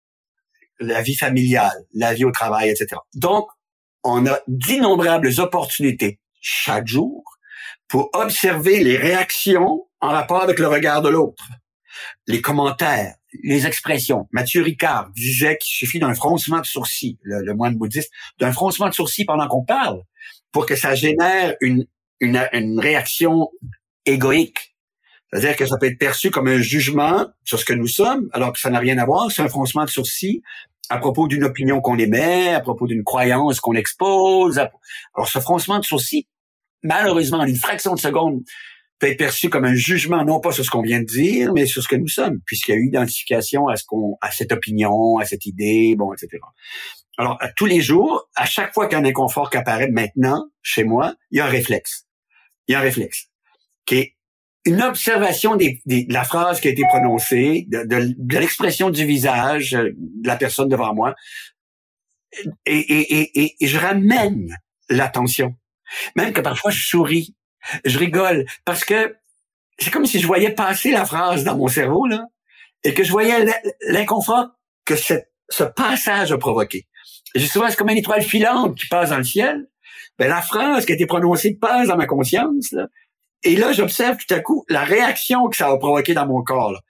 La vie familiale, la vie au travail, et cetera. Donc, on a d'innombrables opportunités chaque jour pour observer les réactions en rapport avec le regard de l'autre, les commentaires, les expressions. Mathieu Ricard disait qu'il suffit d'un froncement de sourcils, le, le moine bouddhiste, d'un froncement de sourcils pendant qu'on parle pour que ça génère une, une, une réaction égoïque. C'est-à-dire que ça peut être perçu comme un jugement sur ce que nous sommes, alors que ça n'a rien à voir. C'est un froncement de sourcils à propos d'une opinion qu'on émet, à propos d'une croyance qu'on expose. Alors, ce froncement de sourcils, malheureusement, en une fraction de seconde, peut être perçu comme un jugement, non pas sur ce qu'on vient de dire, mais sur ce que nous sommes, puisqu'il y a eu identification à ce qu'on, à cette opinion, à cette idée, bon, et cetera. Alors, à tous les jours, à chaque fois qu'il y a un inconfort qui apparaît maintenant, chez moi, il y a un réflexe. Il y a un réflexe qui est une observation des, des, de la phrase qui a été prononcée, de, de, de l'expression du visage de la personne devant moi, et, et, et, et, et je ramène l'attention. Même que parfois je souris, je rigole, parce que c'est comme si je voyais passer la phrase dans mon cerveau, là, et que je voyais l'inconfort que cette, ce passage a provoqué. J'ai souvent, c'est comme une étoile filante qui passe dans le ciel. Ben, la phrase qui a été prononcée passe dans ma conscience, là. Et là, j'observe tout à coup la réaction que ça a provoqué dans mon corps, là.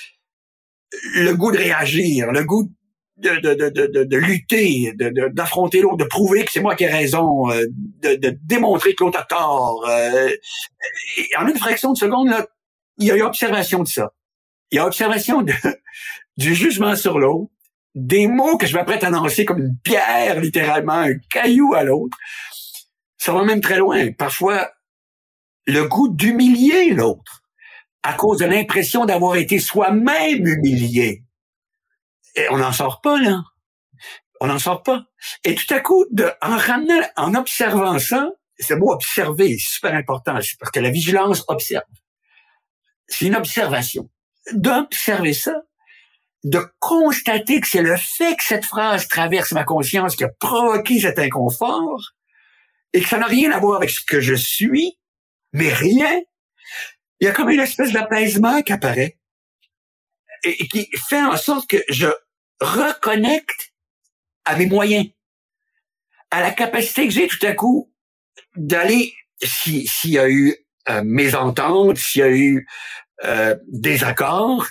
Le goût de réagir, le goût de, de, de, de, de lutter, de, de, d'affronter l'autre, de prouver que c'est moi qui ai raison, de, de démontrer que l'autre a tort. Et en une fraction de seconde, là, il y a eu observation de ça. Il y a observation de, du jugement sur l'autre, des mots que je m'apprête à lancer comme une pierre, littéralement, un caillou à l'autre. Ça va même très loin. Parfois, le goût d'humilier l'autre à cause de l'impression d'avoir été soi-même humilié. Et on n'en sort pas, là. On n'en sort pas. Et tout à coup, de, en ramenant, en observant ça, ce mot observer, c'est super important, c'est parce que la vigilance observe. C'est une observation. D'observer ça, de constater que c'est le fait que cette phrase traverse ma conscience qui a provoqué cet inconfort et que ça n'a rien à voir avec ce que je suis, mais rien. Il y a comme une espèce d'apaisement qui apparaît et, et qui fait en sorte que je reconnecte à mes moyens, à la capacité que j'ai tout à coup d'aller, si, s'il y a eu euh, mésentente, s'il y a eu euh, désaccord,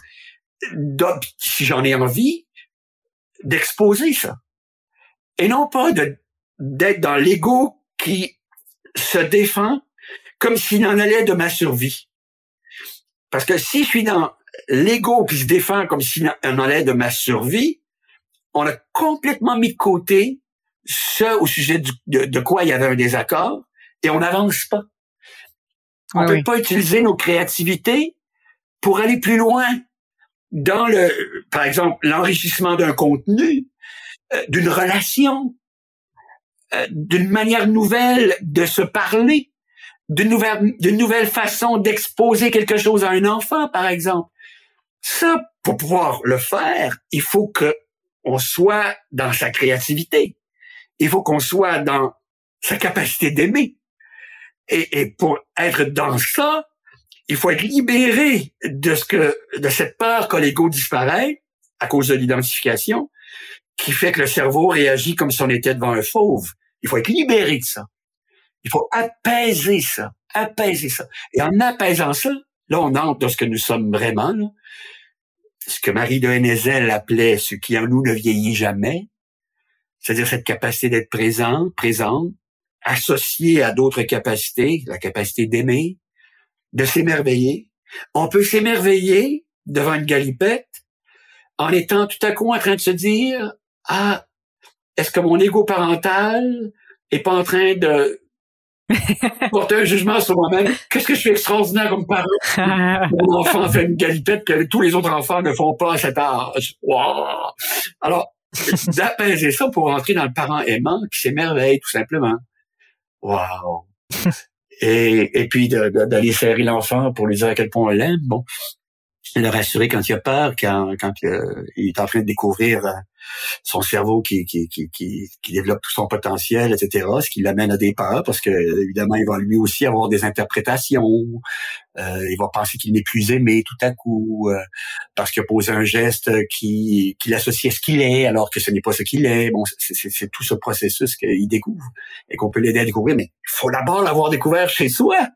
si j'en ai envie, d'exposer ça. Et non pas de, d'être dans l'ego qui se défend comme s'il en allait de ma survie. Parce que si je suis dans l'ego qui se défend comme s'il en allait de ma survie, on a complètement mis de côté ce au sujet du, de, de quoi il y avait un désaccord et on n'avance pas. On ne peut oui. pas utiliser nos créativités pour aller plus loin dans le, par exemple, l'enrichissement d'un contenu, euh, d'une relation, euh, d'une manière nouvelle de se parler, d'une nouvelle, d'une nouvelle façon d'exposer quelque chose à un enfant, par exemple. Ça, pour pouvoir le faire, il faut que on soit dans sa créativité. Il faut qu'on soit dans sa capacité d'aimer. Et, et pour être dans ça, il faut être libéré de ce que, de cette peur que l'ego disparaît à cause de l'identification, qui fait que le cerveau réagit comme si on était devant un fauve. Il faut être libéré de ça. Il faut apaiser ça, apaiser ça. Et en apaisant ça, là, on entre dans ce que nous sommes vraiment, là. Ce que Marie de Hennezel appelait ce qui en nous ne vieillit jamais, c'est-à-dire cette capacité d'être présent, présente, associée à d'autres capacités, la capacité d'aimer, de s'émerveiller. On peut s'émerveiller devant une galipette en étant tout à coup en train de se dire « Ah, est-ce que mon ego parental est pas en train de porter un jugement sur moi-même? Qu'est-ce que je suis extraordinaire comme parent? Mon enfant fait une galipette que tous les autres enfants ne font pas à cet âge. Wow. » Alors, d'apaiser ça pour entrer dans le parent aimant qui s'émerveille tout simplement. Wow. Et, et puis de, de, d'aller serrer l'enfant pour lui dire à quel point on l'aime. Bon, le rassurer quand il a peur, quand, quand euh, il est en train de découvrir euh, son cerveau qui, qui, qui, qui, qui développe tout son potentiel, et cetera, ce qui l'amène à des peurs, parce que évidemment, il va lui aussi avoir des interprétations. Euh, il va penser qu'il n'est plus aimé tout à coup, euh, parce qu'il a posé un geste qui, qui l'associe à ce qu'il est, alors que ce n'est pas ce qu'il est. Bon, c'est, c'est, c'est tout ce processus qu'il découvre et qu'on peut l'aider à découvrir, mais il faut d'abord l'avoir découvert chez soi.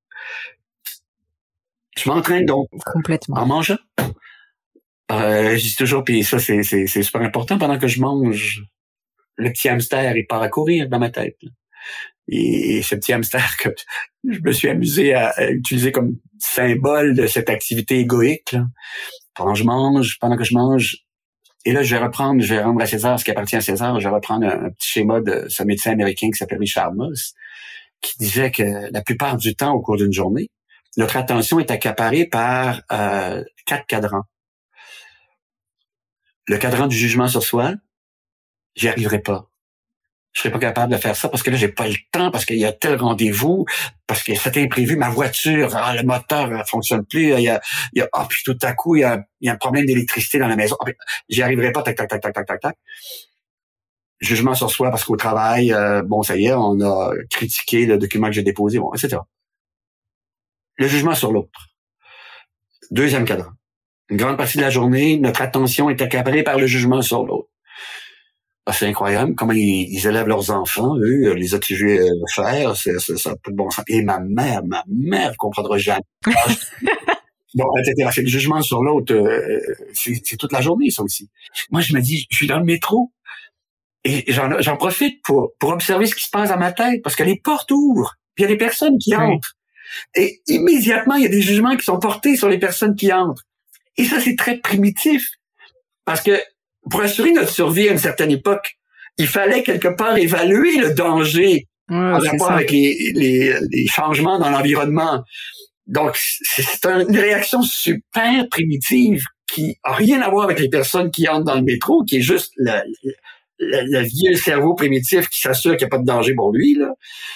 Je m'entraîne donc complètement en mangeant. Euh, je dis toujours, puis ça c'est, c'est, c'est super important, pendant que je mange, le petit hamster il part à courir dans ma tête. Là. Et ce petit hamster que je me suis amusé à, à utiliser comme symbole de cette activité égoïque. Là. Pendant que je mange, pendant que je mange, et là je vais reprendre, je vais rendre à César ce qui appartient à César. Je vais reprendre un, un petit schéma de ce médecin américain qui s'appelle Richard Moss, qui disait que la plupart du temps au cours d'une journée, notre attention est accaparée par euh, quatre cadrans. Le cadran du jugement sur soi, j'y arriverai pas. Je serais pas capable de faire ça parce que là, j'ai pas le temps, parce qu'il y a tel rendez-vous, parce que cet imprévu, ma voiture, ah, le moteur ne fonctionne plus, il y a, il y a, ah, puis tout à coup, il y a, il y a un problème d'électricité dans la maison. Ah, j'y arriverai pas, tac, tac, tac, tac, tac, tac, tac. Jugement sur soi parce qu'au travail, euh, bon, ça y est, on a critiqué le document que j'ai déposé, bon, et cetera. Le jugement sur l'autre. Deuxième cadran. Une grande partie de la journée, notre attention est accaparée par le jugement sur l'autre. Ah, c'est incroyable comment ils, ils élèvent leurs enfants, eux, les as-tu vu euh, faire, c'est, c'est, ça n'a pas de bon sens. Et ma mère, ma mère comprendra jamais. Bon, et cetera. C'est le jugement sur l'autre, euh, c'est, c'est toute la journée, ça aussi. Moi, je me dis, je suis dans le métro, et j'en, j'en profite pour, pour observer ce qui se passe dans ma tête, parce que les portes ouvrent, puis il y a des personnes qui entrent. Et immédiatement, il y a des jugements qui sont portés sur les personnes qui entrent. Et ça, c'est très primitif. Parce que pour assurer notre survie à une certaine époque, il fallait quelque part évaluer le danger ouais, en rapport avec les, les, les changements dans l'environnement. Donc, c'est une réaction super primitive qui a rien à voir avec les personnes qui entrent dans le métro, qui est juste le, le, le vieux cerveau primitif qui s'assure qu'il n'y a pas de danger pour lui, là.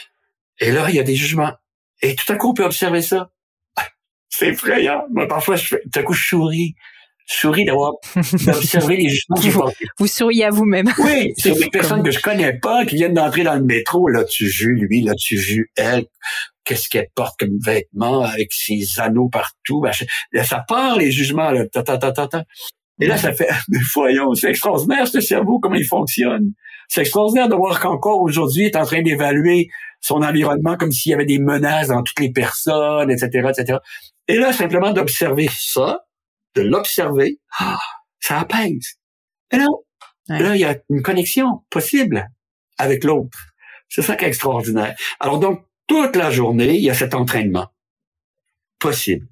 Et là, il y a des jugements. Et tout à coup, on peut observer ça. C'est effrayant. Moi, parfois, je fais, tout à coup, je souris. Je souris d'avoir d'observer les jugements que j'ai portés. Vous souriez à vous-même. Oui, c'est des personnes que je connais pas, qui viennent d'entrer dans le métro. Là, tu vu lui, là, tu vu elle. Qu'est-ce qu'elle porte comme vêtements avec ses anneaux partout. Ben, là, ça part, les jugements, là. Ta, ta, ta, ta, ta. Et là, ça fait, mais voyons, c'est extraordinaire, ce cerveau, comment il fonctionne. C'est extraordinaire de voir qu'encore aujourd'hui, il est en train d'évaluer son environnement comme s'il y avait des menaces dans toutes les personnes, et cetera, et cetera. Et là, simplement d'observer ça, de l'observer, ah, ça apaise. Et là, ouais. là, il y a une connexion possible avec l'autre. C'est ça qui est extraordinaire. Alors donc, toute la journée, il y a cet entraînement possible.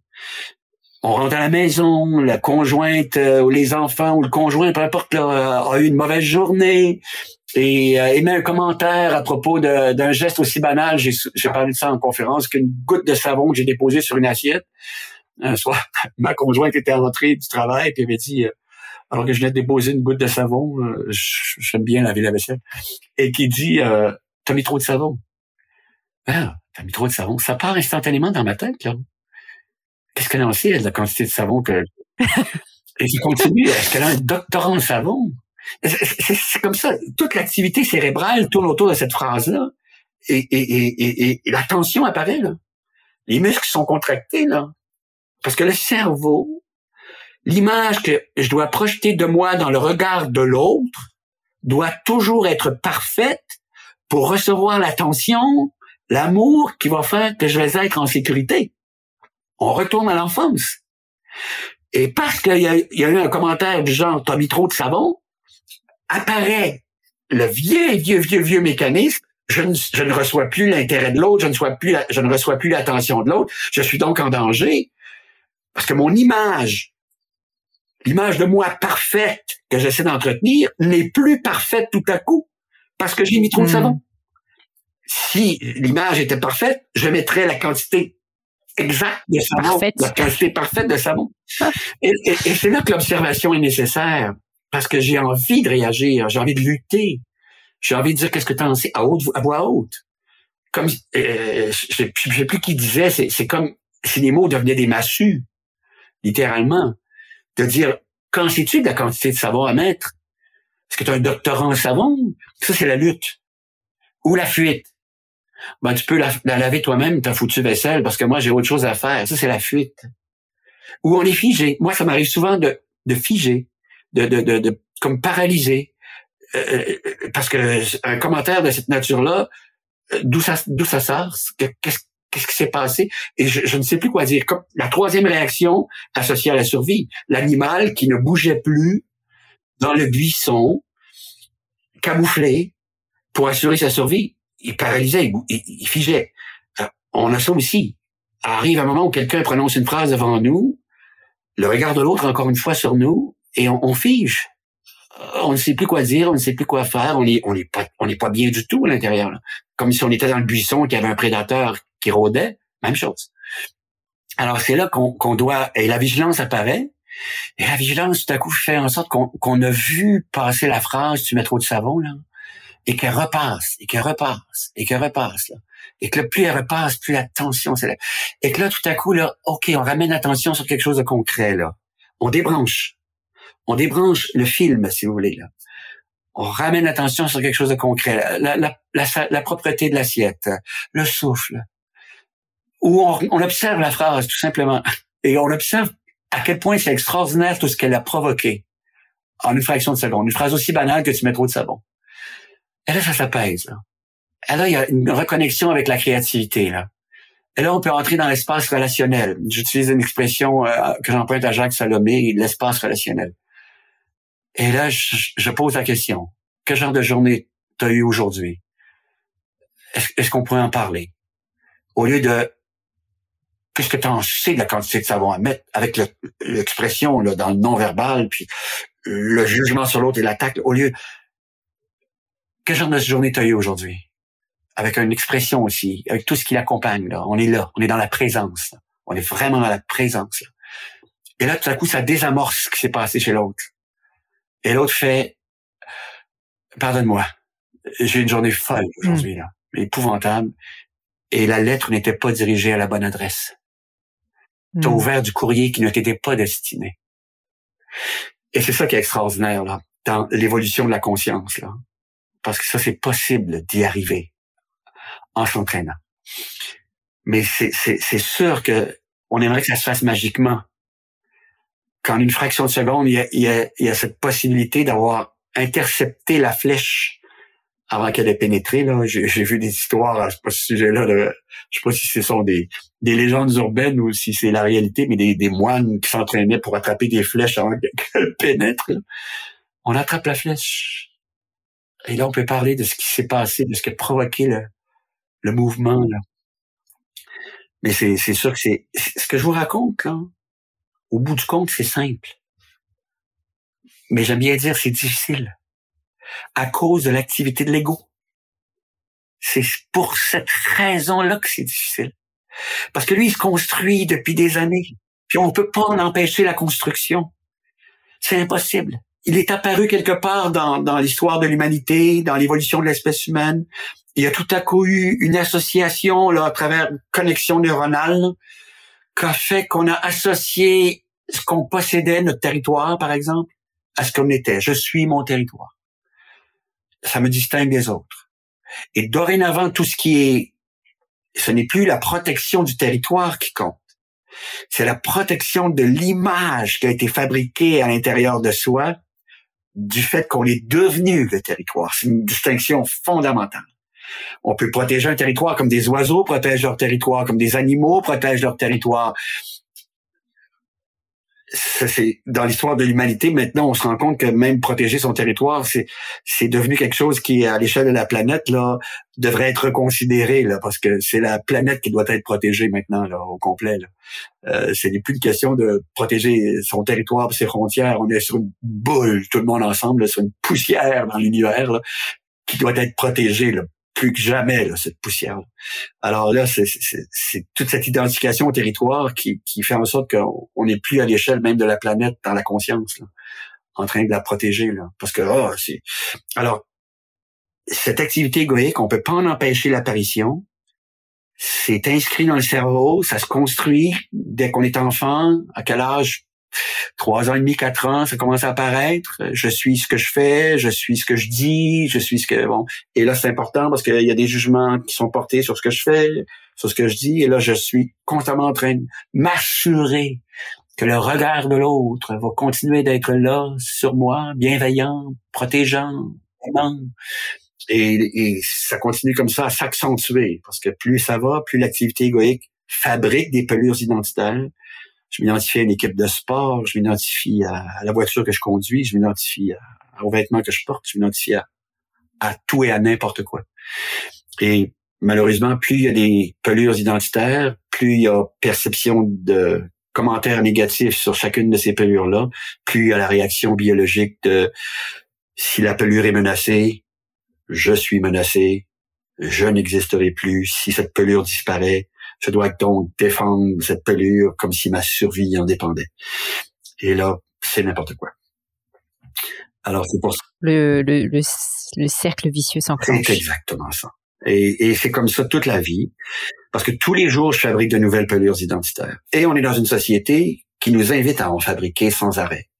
On rentre à la maison, la conjointe euh, ou les enfants ou le conjoint, peu importe, là, a eu une mauvaise journée et euh, émet un commentaire à propos de, d'un geste aussi banal. J'ai, j'ai parlé de ça en conférence, qu'une goutte de savon que j'ai déposée sur une assiette. Un soir, ma conjointe était rentrée du travail et elle avait dit, euh, alors que je venais de déposer une goutte de savon, euh, j'aime bien laver la vaisselle, et qui dit, euh, t'as mis trop de savon. Ah, t'as mis trop de savon. Ça part instantanément dans ma tête, là. Qu'est-ce qu'elle en sait, elle, de la quantité de savon que... Et qui continue, est-ce qu'elle a un doctorat en savon? C'est, c'est, c'est comme ça. Toute l'activité cérébrale tourne autour de cette phrase-là. Et, et, et, et, et la tension apparaît, là. Les muscles sont contractés, là. Parce que le cerveau, l'image que je dois projeter de moi dans le regard de l'autre doit toujours être parfaite pour recevoir l'attention, l'amour qui va faire que je vais être en sécurité. On retourne à l'enfance. Et parce qu'il y a, il y a eu un commentaire du genre « t'as mis trop de savon », apparaît le vieux, vieux, vieux, vieux mécanisme. Je ne, je ne reçois plus l'intérêt de l'autre, je ne, sois plus la, je ne reçois plus l'attention de l'autre. Je suis donc en danger. Parce que mon image, l'image de moi parfaite que j'essaie d'entretenir, n'est plus parfaite tout à coup parce que j'ai mis trop de savon. Mmh. Si l'image était parfaite, je mettrais la quantité exacte de savon, parfaite. La quantité parfaite de savon. Et, et, et c'est là que l'observation est nécessaire parce que j'ai envie de réagir, j'ai envie de lutter, j'ai envie de dire qu'est-ce que tu en sais à, haute, à voix haute. Comme euh, je ne sais plus qui disait, c'est, c'est comme si les mots devenaient des massues. Littéralement, de dire, qu'en sais-tu de la quantité de savon à mettre? Est-ce que tu as un doctorat en savon? Ça, c'est la lutte. Ou la fuite. Ben, tu peux la, la laver toi-même, ta foutue vaisselle, parce que moi, j'ai autre chose à faire. Ça, c'est la fuite. Ou on est figé. Moi, ça m'arrive souvent de, de figer, de, de, de, de, comme paralysé. Euh, parce que un commentaire de cette nature-là, d'où ça, d'où ça sort? Qu'est-ce Qu'est-ce qui s'est passé? Et je, je ne sais plus quoi dire. Comme la troisième réaction associée à la survie, l'animal qui ne bougeait plus dans le buisson, camouflé, pour assurer sa survie, il paralysait, il, il, il figeait. Alors, on a ça aussi. Arrive un moment où quelqu'un prononce une phrase devant nous, le regard de l'autre encore une fois sur nous, et on, on fige. On ne sait plus quoi dire, on ne sait plus quoi faire, on est, on est pas, on n'est pas bien du tout à l'intérieur, là. Comme si on était dans le buisson, qu'il y avait un prédateur qui rôdait, même chose. Alors c'est là qu'on, qu'on doit, et la vigilance apparaît, et la vigilance tout à coup fait en sorte qu'on, qu'on a vu passer la phrase « tu mets trop de savon » là, et qu'elle repasse, et qu'elle repasse, et qu'elle repasse, là. Et que là, plus elle repasse, plus la tension s'élève. Et que là, tout à coup, là, OK, on ramène l'attention sur quelque chose de concret, là. On débranche. On débranche le film, si vous voulez, là. On ramène l'attention sur quelque chose de concret. La, la, la, la propreté de l'assiette, le souffle. Où on, on observe la phrase, tout simplement. Et on observe à quel point c'est extraordinaire tout ce qu'elle a provoqué en une fraction de seconde. Une phrase aussi banale que tu mets trop de savon. Et là, ça s'apaise, là. Et là, il y a une reconnexion avec la créativité, là. Et là, on peut entrer dans l'espace relationnel. J'utilise une expression euh, que j'emprunte à Jacques Salomé, l'espace relationnel. Et là, je, je pose la question. Quel genre de journée t'as eu aujourd'hui? Est-ce, est-ce qu'on pourrait en parler? Au lieu de qu'est-ce que t'en sais de la quantité de savon à mettre, avec le, l'expression là, dans le non-verbal, puis le jugement sur l'autre et l'attaque, au lieu quel genre de journée t'as eu aujourd'hui? Avec une expression aussi, avec tout ce qui l'accompagne, là. On est là, on est dans la présence. Là. On est vraiment dans la présence. Là. Et là, tout à coup, ça désamorce ce qui s'est passé chez l'autre. Et l'autre fait, pardonne-moi, j'ai une journée folle aujourd'hui, là, épouvantable. Et la lettre n'était pas dirigée à la bonne adresse. Mm. T'as ouvert du courrier qui ne t'était pas destiné. Et c'est ça qui est extraordinaire, là, dans l'évolution de la conscience, là. Parce que ça, c'est possible d'y arriver en s'entraînant. Mais c'est, c'est, c'est sûr que on aimerait que ça se fasse magiquement. Qu'en une fraction de seconde, il y a, il y a, il y a cette possibilité d'avoir intercepté la flèche avant qu'elle ait pénétré, là. J'ai, j'ai vu des histoires à ce sujet-là, de, je sais pas si ce sont des, des légendes urbaines ou si c'est la réalité, mais des, des moines qui s'entraînaient pour attraper des flèches avant qu'elles pénètrent, là. On attrape la flèche. Et là, on peut parler de ce qui s'est passé, de ce qui a provoqué le, le mouvement, là. Mais c'est, c'est sûr que c'est, c'est, ce que je vous raconte, là, au bout du compte, c'est simple. Mais j'aime bien dire c'est difficile. À cause de l'activité de l'ego. C'est pour cette raison-là que c'est difficile. Parce que lui, il se construit depuis des années. Puis on peut pas en empêcher la construction. C'est impossible. Il est apparu quelque part dans, dans l'histoire de l'humanité, dans l'évolution de l'espèce humaine. Il y a tout à coup eu une association, là, à travers une connexion neuronale, qui a fait qu'on a associé ce qu'on possédait, notre territoire, par exemple, à ce qu'on était. Je suis mon territoire. Ça me distingue des autres. Et dorénavant, tout ce qui est, ce n'est plus la protection du territoire qui compte. C'est la protection de l'image qui a été fabriquée à l'intérieur de soi, du fait qu'on est devenu le territoire. C'est une distinction fondamentale. On peut protéger un territoire comme des oiseaux protègent leur territoire, comme des animaux protègent leur territoire. Ça, c'est dans l'histoire de l'humanité. Maintenant, on se rend compte que même protéger son territoire, c'est c'est devenu quelque chose qui, à l'échelle de la planète, là, devrait être reconsidéré, là, parce que c'est la planète qui doit être protégée maintenant, là, au complet. Là. Euh, c'est plus une question de protéger son territoire, ses frontières. On est sur une boule, tout le monde ensemble, là, sur une poussière dans l'univers, là, qui doit être protégée, là, plus que jamais, là, cette poussière. Alors là, c'est, c'est, c'est toute cette identification au territoire qui, qui fait en sorte qu'on n'est plus à l'échelle même de la planète dans la conscience, là, en train de la protéger, là. Parce que, oh, c'est... Alors, cette activité égoïque, on peut pas en empêcher l'apparition. C'est inscrit dans le cerveau, ça se construit dès qu'on est enfant. À quel âge? Trois ans et demi, quatre ans, ça commence à apparaître. Je suis ce que je fais, je suis ce que je dis, je suis ce que... bon. Et là, c'est important parce qu'il y a des jugements qui sont portés sur ce que je fais, sur ce que je dis. Et là, je suis constamment en train de m'assurer que le regard de l'autre va continuer d'être là, sur moi, bienveillant, protégeant, aimant. Et, et ça continue comme ça à s'accentuer. Parce que plus ça va, plus l'activité égoïque fabrique des pelures identitaires. Je m'identifie à une équipe de sport, je m'identifie à, à la voiture que je conduis, je m'identifie à, aux vêtements que je porte, je m'identifie à, à tout et à n'importe quoi. Et malheureusement, plus il y a des pelures identitaires, plus il y a perception de commentaires négatifs sur chacune de ces pelures-là, plus il y a la réaction biologique de si la pelure est menacée, je suis menacé, je n'existerai plus, si cette pelure disparaît, je dois donc défendre cette pelure comme si ma survie en dépendait. Et là, c'est n'importe quoi. Alors, c'est pour ça. Le, le, le, le cercle vicieux s'enclenche. C'est exactement ça. Et, et c'est comme ça toute la vie. Parce que tous les jours, je fabrique de nouvelles pelures identitaires. Et on est dans une société qui nous invite à en fabriquer sans arrêt.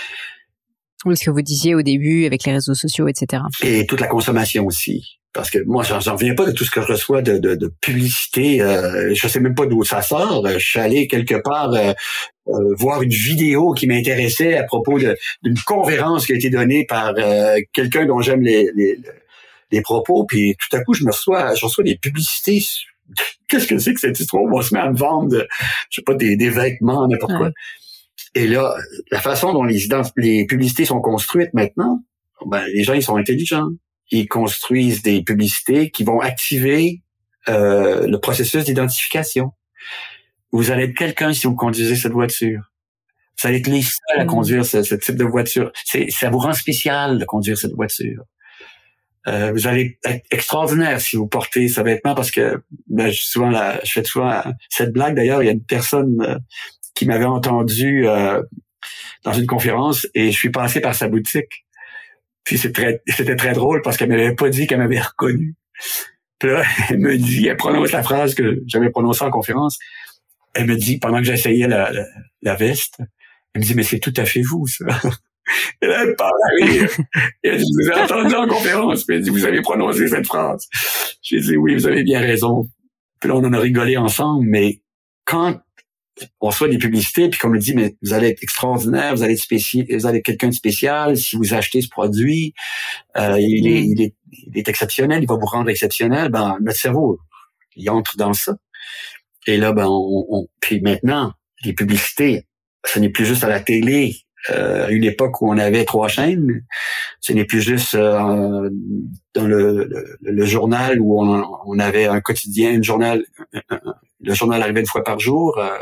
Oui, ce que vous disiez au début avec les réseaux sociaux, et cetera. Et toute la consommation aussi. Parce que moi, j'en, j'en reviens pas de tout ce que je reçois de, de, de publicité. Euh, je sais même pas d'où ça sort. Je suis allé quelque part, euh, euh, voir une vidéo qui m'intéressait à propos de, d'une conférence qui a été donnée par euh, quelqu'un dont j'aime les, les, les propos, puis tout à coup, je me reçois, je reçois des publicités. Qu'est-ce que c'est que cette histoire? On se met à me vendre, je sais pas, des, des vêtements, n'importe ouais. quoi. Et là, la façon dont les, les publicités sont construites maintenant, ben, les gens, ils sont intelligents. Ils construisent des publicités qui vont activer euh, le processus d'identification. Vous allez être quelqu'un si vous conduisez cette voiture. Vous allez être les seuls à conduire ce, ce type de voiture. C'est, ça vous rend spécial de conduire cette voiture. Euh, vous allez être extraordinaire si vous portez ce vêtement parce que ben, je, souvent la, je fais souvent cette blague. D'ailleurs, il y a une personne euh, qui m'avait entendu euh, dans une conférence et je suis passé par sa boutique. Puis c'est très, c'était très drôle parce qu'elle m'avait pas dit qu'elle m'avait reconnu. Puis là, elle me dit, elle prononce la phrase que j'avais prononcée en conférence. Elle me dit, pendant que j'essayais la, la, la veste, elle me dit, mais c'est tout à fait vous, ça. Et là, elle parle à rire. Et elle dit, je vous ai entendu en conférence. Puis elle dit, vous avez prononcé cette phrase. J'ai dit, oui, vous avez bien raison. Puis là, on en a rigolé ensemble, mais quand on reçoit des publicités, puis qu'on me dit, mais vous allez être extraordinaire, vous allez être spécial, vous allez être quelqu'un de spécial si vous achetez ce produit, euh, il est, il est, il est exceptionnel, il va vous rendre exceptionnel, ben, notre cerveau, il entre dans ça. Et là, ben, on, on puis maintenant, les publicités, ce n'est plus juste à la télé, euh, à une époque où on avait trois chaînes, ce n'est plus juste euh, dans le, le, le journal où on, on avait un quotidien, un journal, un, un, le journal arrivait une fois par jour. Euh,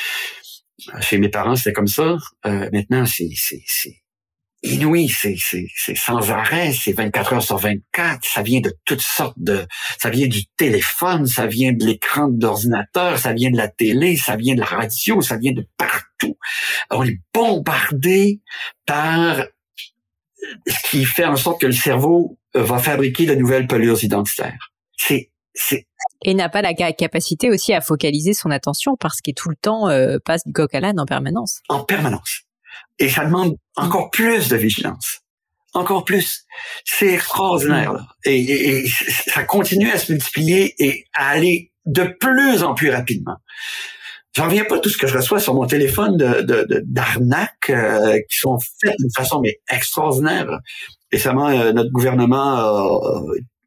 chez mes parents, c'était comme ça. Euh, maintenant, c'est, c'est, c'est inouï, c'est, c'est, c'est sans arrêt, c'est vingt-quatre heures sur vingt-quatre. Ça vient de toutes sortes de, ça vient du téléphone, ça vient de l'écran d'ordinateur, ça vient de la télé, ça vient de la radio, ça vient de partout. Alors, on est bombardé par ce qui fait en sorte que le cerveau va fabriquer de nouvelles pelures identitaires. C'est, c'est Et n'a pas la capacité aussi à focaliser son attention parce qu'il tout le temps euh, passe du coq à l'âne en permanence. En permanence. Et ça demande encore plus de vigilance. Encore plus. C'est extraordinaire, là. Et, et, et ça continue à se multiplier et à aller de plus en plus rapidement. J'en reviens pas tout ce que je reçois sur mon téléphone de, de, de d'arnaques euh, qui sont faites d'une façon mais extraordinaire. Récemment, euh, notre gouvernement a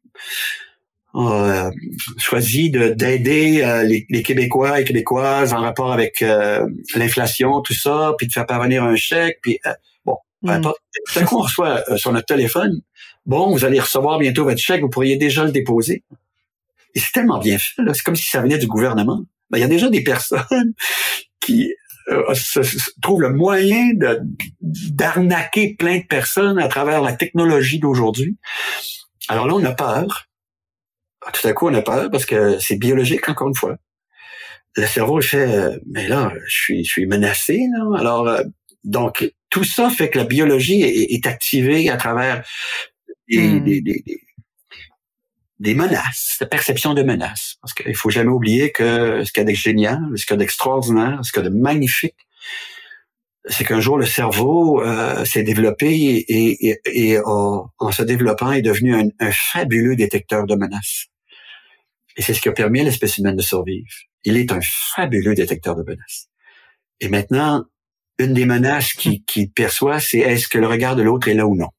euh, choisi de, d'aider euh, les, les Québécois et Québécoises en rapport avec euh, l'inflation, tout ça, puis de faire parvenir un chèque, puis euh, bon, mm. tout à coup on reçoit euh, sur notre téléphone, bon, vous allez recevoir bientôt votre chèque, vous pourriez déjà le déposer. Et c'est tellement bien fait, là, c'est comme si ça venait du gouvernement. Ben, il y a déjà des personnes qui euh, se, se, trouvent le moyen de, d'arnaquer plein de personnes à travers la technologie d'aujourd'hui. Alors là, on a peur. Tout à coup, on a peur parce que c'est biologique, encore une fois. Le cerveau, il fait, euh, mais là, je suis, je suis menacé, là. Alors, euh, donc, tout ça fait que la biologie est, est activée à travers des, mm. des, des, des, des menaces, la perception de menaces. Parce qu'il faut jamais oublier que ce qu'il y a de génial, ce qu'il y a d'extraordinaire, ce qu'il y a de magnifique, c'est qu'un jour, le cerveau euh, s'est développé et, et, et euh, en se développant, est devenu un, un fabuleux détecteur de menaces. Et c'est ce qui a permis à l'espèce humaine de survivre. Il est un fabuleux détecteur de menaces. Et maintenant, une des menaces qu'il qui perçoit, c'est est-ce que le regard de l'autre est là ou non?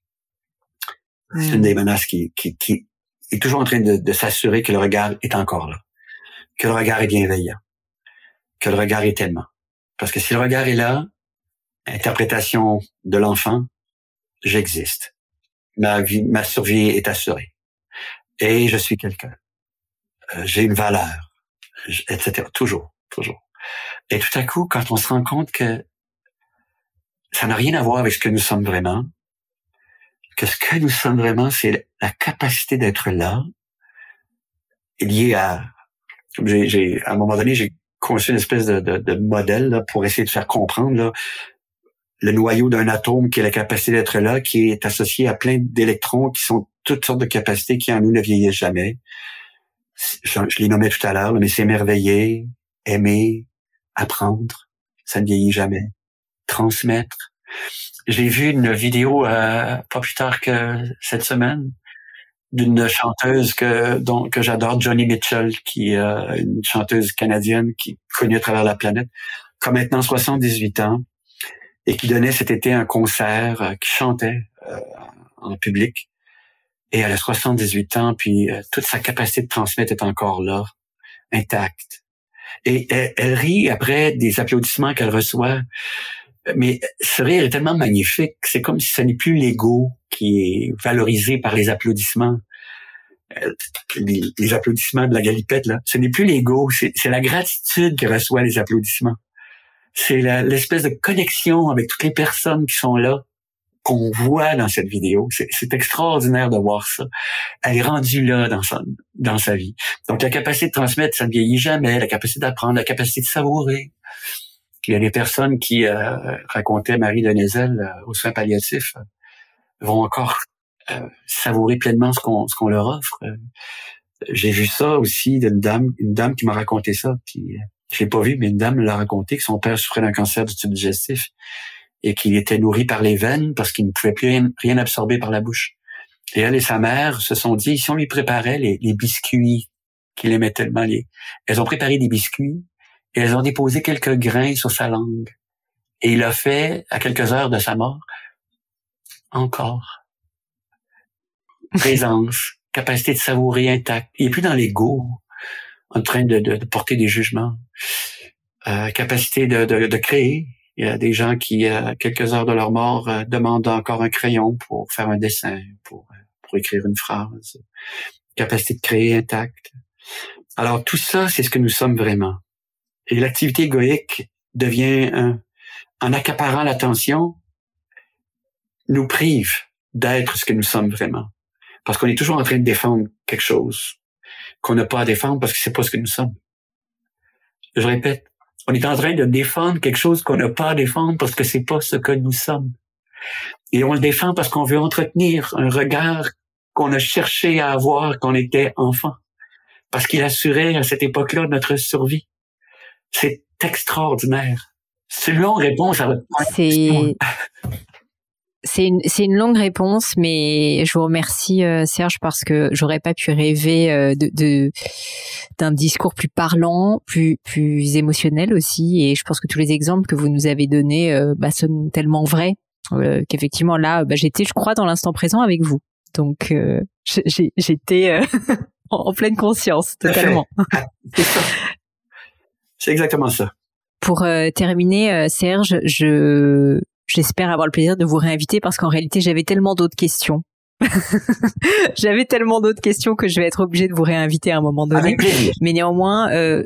Mmh. C'est une des menaces qui, qui, qui est toujours en train de, de s'assurer que le regard est encore là, que le regard est bienveillant, que le regard est aimant. Parce que si le regard est là, interprétation de l'enfant, j'existe. Ma vie, ma survie est assurée. Et je suis quelqu'un. Euh, j'ai une valeur, et cetera. Toujours, toujours. Et tout à coup, quand on se rend compte que ça n'a rien à voir avec ce que nous sommes vraiment, que ce que nous sommes vraiment, c'est la capacité d'être là, liée à, j'ai, j'ai, à un moment donné, j'ai conçu une espèce de, de, de modèle là, pour essayer de faire comprendre là, le noyau d'un atome qui est la capacité d'être là, qui est associé à plein d'électrons qui sont toutes sortes de capacités qui en nous ne vieillissent jamais. Je, je les nommais tout à l'heure, mais s'émerveiller, aimer, apprendre, ça ne vieillit jamais. Transmettre. J'ai vu une vidéo euh, pas plus tard que cette semaine d'une chanteuse que dont que j'adore, Joni Mitchell, qui est euh, une chanteuse canadienne qui est connue à travers la planète. qui a maintenant soixante-dix-huit ans et qui donnait cet été un concert, euh, qui chantait euh, en public. Et elle a soixante-dix-huit ans, puis euh, toute sa capacité de transmettre est encore là, intacte. Et elle, elle rit après des applaudissements qu'elle reçoit. Mais ce rire est tellement magnifique, c'est comme si ce n'est plus l'ego qui est valorisé par les applaudissements. Les, les applaudissements de la galipette, là. Ce n'est plus l'ego, c'est, c'est la gratitude qui reçoit les applaudissements. C'est la, l'espèce de connexion avec toutes les personnes qui sont là, qu'on voit dans cette vidéo. C'est, c'est extraordinaire de voir ça. Elle est rendue là dans sa, dans sa vie. Donc, la capacité de transmettre, ça ne vieillit jamais. La capacité d'apprendre, la capacité de savourer. Il y a des personnes qui euh, racontaient Marie Denezel euh, aux soins palliatifs euh, vont encore euh, savourer pleinement ce qu'on ce qu'on leur offre. Euh, j'ai vu ça aussi d'une dame, une dame qui m'a raconté ça, qui je l'ai pas vu, mais une dame l'a raconté que son père souffrait d'un cancer du tube digestif et qu'il était nourri par les veines parce qu'il ne pouvait plus rien, rien absorber par la bouche. Et elle et sa mère se sont dit, si on lui préparait les, les biscuits qu'il aimait tellement, les, elles ont préparé des biscuits. Et elles ont déposé quelques grains sur sa langue. Et il a fait, à quelques heures de sa mort, encore. Présence, capacité de savourer intacte. Il est plus dans l'ego, en train de, de, de porter des jugements. Euh, capacité de, de, de créer. Il y a des gens qui, à quelques heures de leur mort, euh, demandent encore un crayon pour faire un dessin, pour, pour écrire une phrase. Capacité de créer intacte. Alors tout ça, c'est ce que nous sommes vraiment. Et l'activité égoïque devient, un, en accaparant l'attention, nous prive d'être ce que nous sommes vraiment. Parce qu'on est toujours en train de défendre quelque chose qu'on n'a pas à défendre parce que c'est pas ce que nous sommes. Je répète, on est en train de défendre quelque chose qu'on n'a pas à défendre parce que c'est pas ce que nous sommes. Et on le défend parce qu'on veut entretenir un regard qu'on a cherché à avoir quand on était enfant. Parce qu'il assurait à cette époque-là notre survie. C'est extraordinaire. C'est une longue réponse à votre question. C'est... C'est une, c'est une longue réponse, mais je vous remercie euh, Serge parce que j'aurais pas pu rêver euh, de, de d'un discours plus parlant, plus plus émotionnel aussi. Et je pense que tous les exemples que vous nous avez donnés euh, bah, sont tellement vrais euh, qu'effectivement là, bah, j'étais, je crois, dans l'instant présent avec vous. Donc euh, j'ai, j'étais euh, en pleine conscience, totalement. C'est ça. C'est exactement ça. Pour euh, terminer, euh, Serge, je j'espère avoir le plaisir de vous réinviter parce qu'en réalité, j'avais tellement d'autres questions. j'avais tellement d'autres questions que je vais être obligée de vous réinviter à un moment donné. Avec plaisir. Mais néanmoins, euh,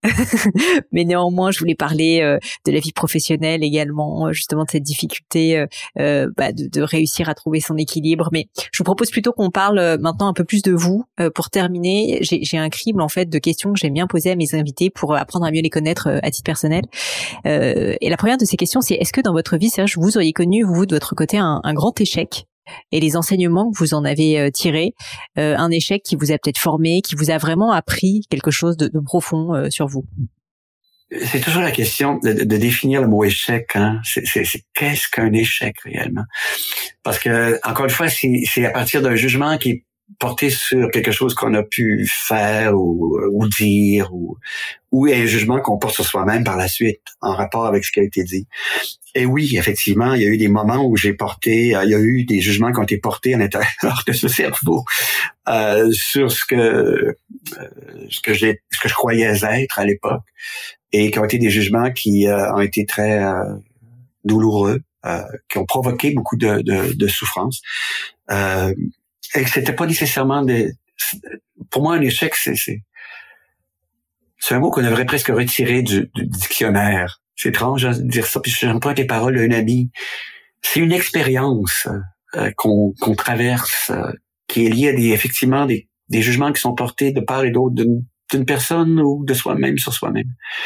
mais néanmoins, je voulais parler euh, de la vie professionnelle également, justement de cette difficulté euh, euh, bah, de, de réussir à trouver son équilibre. Mais je vous propose plutôt qu'on parle euh, maintenant un peu plus de vous. Euh, pour terminer, j'ai, j'ai un crible en fait de questions que j'aime bien poser à mes invités pour apprendre à mieux les connaître euh, à titre personnel. Euh, et la première de ces questions, c'est est-ce que dans votre vie, Serge, vous auriez connu vous de votre côté un, un grand échec? Et les enseignements que vous en avez euh, tirés, euh, un échec qui vous a peut-être formé, qui vous a vraiment appris quelque chose de, de profond euh, sur vous. C'est toujours la question de, de, de définir le mot échec. Hein. C'est, c'est, c'est qu'est-ce qu'un échec réellement? Parce que encore une fois, c'est, c'est à partir d'un jugement qui est porté sur quelque chose qu'on a pu faire ou, ou dire, ou, ou un jugement qu'on porte sur soi-même par la suite en rapport avec ce qui a été dit. Et oui, effectivement, il y a eu des moments où j'ai porté, il y a eu des jugements qui ont été portés à l'intérieur de ce cerveau euh, sur ce que euh, ce que j'ai, ce que je croyais être à l'époque, et qui ont été des jugements qui euh, ont été très euh, douloureux, euh, qui ont provoqué beaucoup de, de, de souffrance, euh, et que c'était pas nécessairement des. Pour moi, un échec, c'est c'est c'est un mot qu'on devrait presque retirer du, du dictionnaire. C'est étrange de dire ça, puis j'emprunte les paroles d'un ami. C'est une expérience euh, qu'on, qu'on traverse, euh, qui est liée à des, effectivement des, des jugements qui sont portés de part et d'autre d'une, d'une personne ou de soi-même sur soi-même.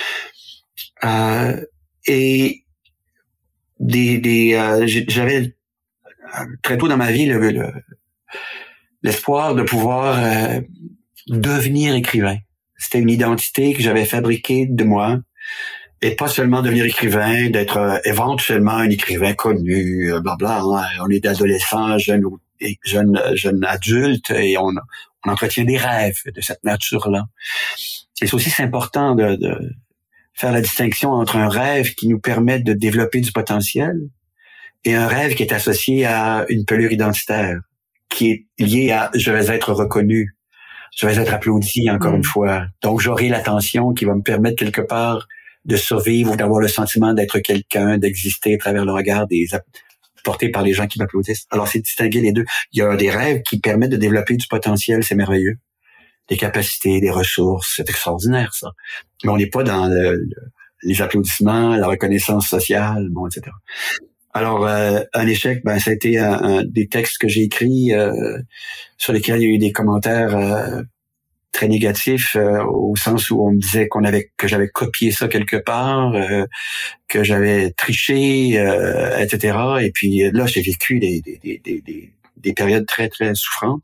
Euh, et des, des, euh, j'avais très tôt dans ma vie le, le, l'espoir de pouvoir euh, devenir écrivain. C'était une identité que j'avais fabriquée de moi. Et pas seulement devenir écrivain, d'être euh, éventuellement un écrivain connu, euh, blabla. Hein. On est adolescent, jeune, jeune, jeune adulte, et on, on entretient des rêves de cette nature-là. Et c'est aussi c'est important de, de faire la distinction entre un rêve qui nous permet de développer du potentiel et un rêve qui est associé à une pelure identitaire, qui est lié à « je vais être reconnu ». Je vais être applaudi encore mmh. une fois. Donc, j'aurai l'attention qui va me permettre quelque part de survivre ou d'avoir le sentiment d'être quelqu'un, d'exister à travers le regard des porté par les gens qui m'applaudissent. Alors, c'est distinguer les deux. Il y a des rêves qui permettent de développer du potentiel, c'est merveilleux. Des capacités, des ressources, c'est extraordinaire, ça. Mais on n'est pas dans le, le, les applaudissements, la reconnaissance sociale, bon, et cetera. Alors, euh, un échec, ben, ça a été un, un, des textes que j'ai écrits euh, sur lesquels il y a eu des commentaires euh, très négatifs, euh, au sens où on me disait qu'on avait que j'avais copié ça quelque part, euh, que j'avais triché, euh, et cetera. Et puis là, j'ai vécu des, des, des, des, des périodes très, très souffrantes.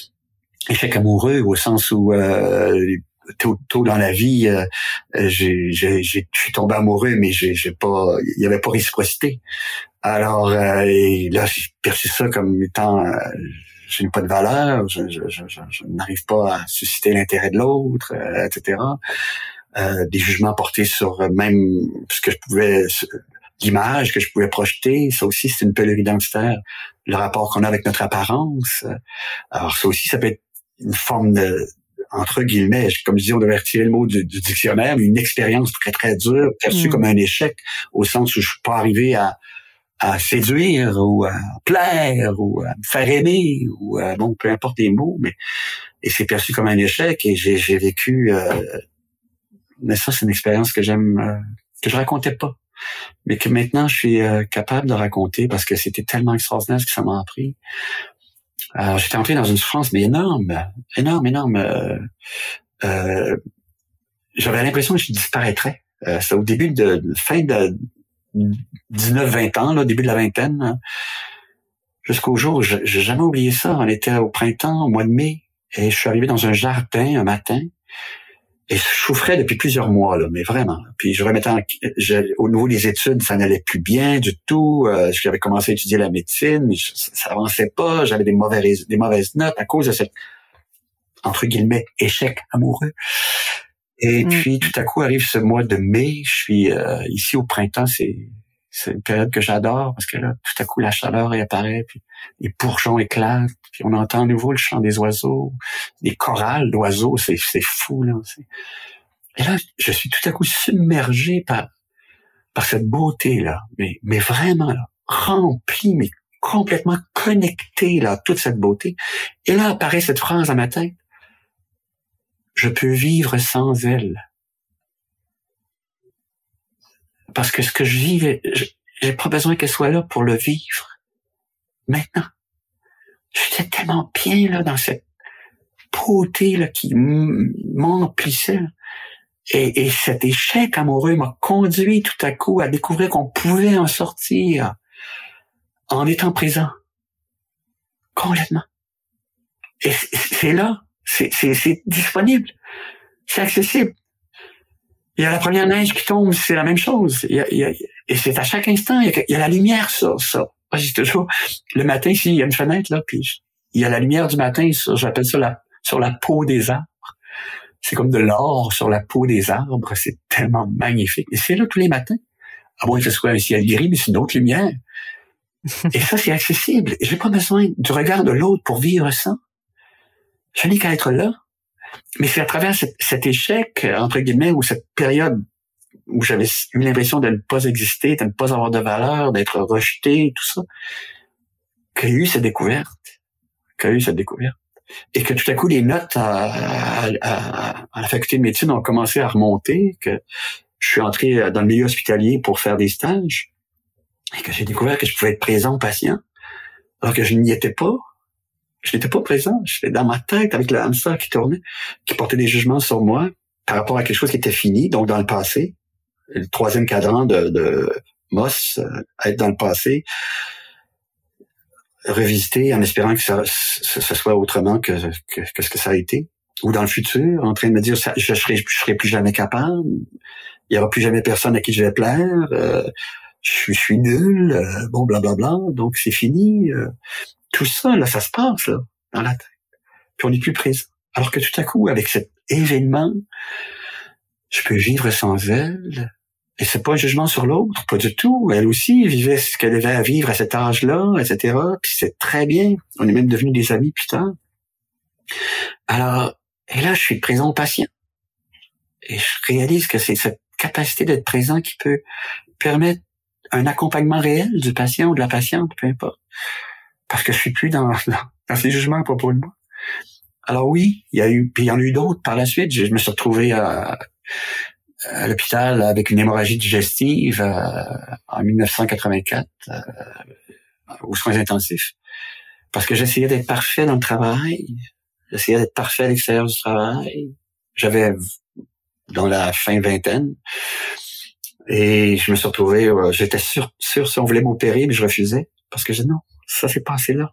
Échec amoureux, au sens où euh, tôt, tôt dans la vie, euh, j'ai, j'ai, j'ai, je suis tombé amoureux, mais j'ai, j'ai pas, il y avait pas réciprocité. Alors euh, et là, j'ai perçu ça comme étant, euh, je n'ai pas de valeur, je, je, je, je, je n'arrive pas à susciter l'intérêt de l'autre, euh, et cetera. Euh, des jugements portés sur même ce que je pouvais, l'image que je pouvais projeter, ça aussi c'est une pelure identitaire, le rapport qu'on a avec notre apparence. Alors ça aussi, ça peut être une forme de, entre guillemets, comme je dis, on devrait retirer le mot du, du dictionnaire, mais une expérience très très dure, perçue mmh. comme un échec, au sens où je suis pas arrivé à à séduire ou à plaire ou à me faire aimer ou à, bon, peu importe les mots, mais et c'est perçu comme un échec et j'ai, j'ai vécu euh, mais ça c'est une expérience que j'aime euh, que je racontais pas, mais que maintenant je suis euh, capable de raconter parce que c'était tellement extraordinaire ce que ça m'a appris. Alors j'étais entré dans une souffrance mais énorme, énorme, énorme. Euh, euh, j'avais l'impression que je disparaîtrais. Euh, c'est au début de, de fin de dix-neuf vingt ans, là, début de la vingtaine, hein, jusqu'au jour où je, j'ai jamais oublié ça. On était au printemps, au mois de mai, et je suis arrivé dans un jardin un matin, et je souffrais depuis plusieurs mois, là, mais vraiment. Puis je remettais en, je, au niveau des études, ça n'allait plus bien du tout. Euh, j'avais commencé à étudier la médecine, mais je, ça avançait pas. J'avais des mauvaises, des mauvaises notes à cause de cette, entre guillemets, échec amoureux. Et mmh. puis, tout à coup, arrive ce mois de mai. Je suis euh, ici au printemps. C'est, c'est une période que j'adore parce que là, tout à coup, la chaleur réapparaît, puis les bourgeons éclatent, puis on entend à nouveau le chant des oiseaux, des chorales d'oiseaux. C'est, c'est fou, là. C'est... Et là, je suis tout à coup submergé par par cette beauté-là, mais mais vraiment là, rempli, mais complètement connecté là, à toute cette beauté. Et là apparaît cette phrase dans ma tête. Je peux vivre sans elle. Parce que ce que je vis, j'ai pas besoin qu'elle soit là pour le vivre. Maintenant. J'étais tellement bien, là, dans cette beauté, là, qui m'emplissait. Et, et cet échec amoureux m'a conduit tout à coup à découvrir qu'on pouvait en sortir en étant présent. Complètement. Et c'est là. C'est, c'est, c'est disponible. C'est accessible. Il y a la première neige qui tombe, c'est la même chose. Il y a, il y a, et c'est à chaque instant, il y a, il y a la lumière sur ça. Moi, j'ai toujours, le matin, ici, il y a une fenêtre, là, puis il y a la lumière du matin, sur, j'appelle ça la, sur la peau des arbres. C'est comme de l'or sur la peau des arbres. C'est tellement magnifique. Et c'est là tous les matins. À moins que ce soit un ciel gris, mais c'est une autre lumière. Et ça, c'est accessible. Et j'ai pas besoin du regard de l'autre pour vivre ça. Je n'ai qu'à être là. Mais c'est à travers cet, cet échec, entre guillemets, ou cette période où j'avais eu l'impression de ne pas exister, de ne pas avoir de valeur, d'être rejeté, tout ça, qu'il y a eu cette découverte. Qu'il y a eu cette découverte. Et que tout à coup, les notes à, à, à, à la faculté de médecine ont commencé à remonter, que je suis entré dans le milieu hospitalier pour faire des stages, et que j'ai découvert que je pouvais être présent aux patients, alors que je n'y étais pas. Je n'étais pas présent. J'étais dans ma tête avec le hamster qui tournait, qui portait des jugements sur moi par rapport à quelque chose qui était fini, donc dans le passé. Le troisième cadran de, de Moss, euh, être dans le passé, revisiter en espérant que ça, ce, ce soit autrement que, que, que ce que ça a été. Ou dans le futur, en train de me dire, ça, je serai, je serai plus jamais capable, il y aura plus jamais personne à qui je vais plaire, euh, je, suis, je suis nul, euh, bon, blablabla, donc c'est fini. Euh, tout ça, là, ça se passe, là, dans la tête. Puis on n'est plus présent. Alors que tout à coup, avec cet événement, je peux vivre sans elle. Et c'est pas un jugement sur l'autre, pas du tout. Elle aussi vivait ce qu'elle avait à vivre à cet âge-là, et cetera. Puis c'est très bien. On est même devenus des amis plus tard. Alors, et là, je suis présent au patient. Et je réalise que c'est cette capacité d'être présent qui peut permettre un accompagnement réel du patient ou de la patiente, peu importe. Parce que je suis plus dans, dans, dans ces jugements à propos de moi. Alors oui, il y a eu, puis il y en a eu d'autres par la suite. Je, je me suis retrouvé à, à l'hôpital avec une hémorragie digestive euh, en dix-neuf cent quatre-vingt-quatre euh, aux soins intensifs. Parce que j'essayais d'être parfait dans le travail. J'essayais d'être parfait à l'extérieur du travail. J'avais dans la fin vingtaine. Et je me suis retrouvé, euh, j'étais sûr, sûr si on voulait m'opérer, mais je refusais. Parce que je disais non, ça c'est passé là.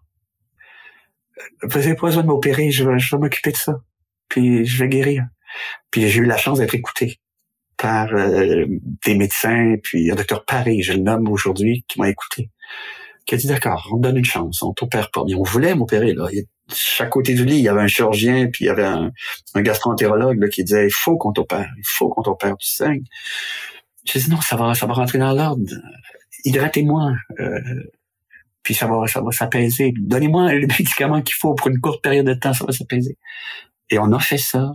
Vous n'avez pas besoin de m'opérer, je vais, je vais m'occuper de ça. Puis je vais guérir. Puis j'ai eu la chance d'être écouté par euh, des médecins, puis un docteur Paris, je le nomme aujourd'hui, qui m'a écouté. Qui a dit d'accord, on te donne une chance, on t'opère pas. Mais on voulait m'opérer, là. Il y a, chaque côté du lit, il y avait un chirurgien, puis il y avait un, un gastro-entérologue là, qui disait il faut qu'on t'opère, il faut qu'on t'opère, tu saignes. J'ai dit non, ça va, ça va rentrer dans l'ordre. Hydratez-moi, euh, puis ça va, ça va s'apaiser. Donnez-moi le médicament qu'il faut pour une courte période de temps, ça va s'apaiser. Et on a fait ça.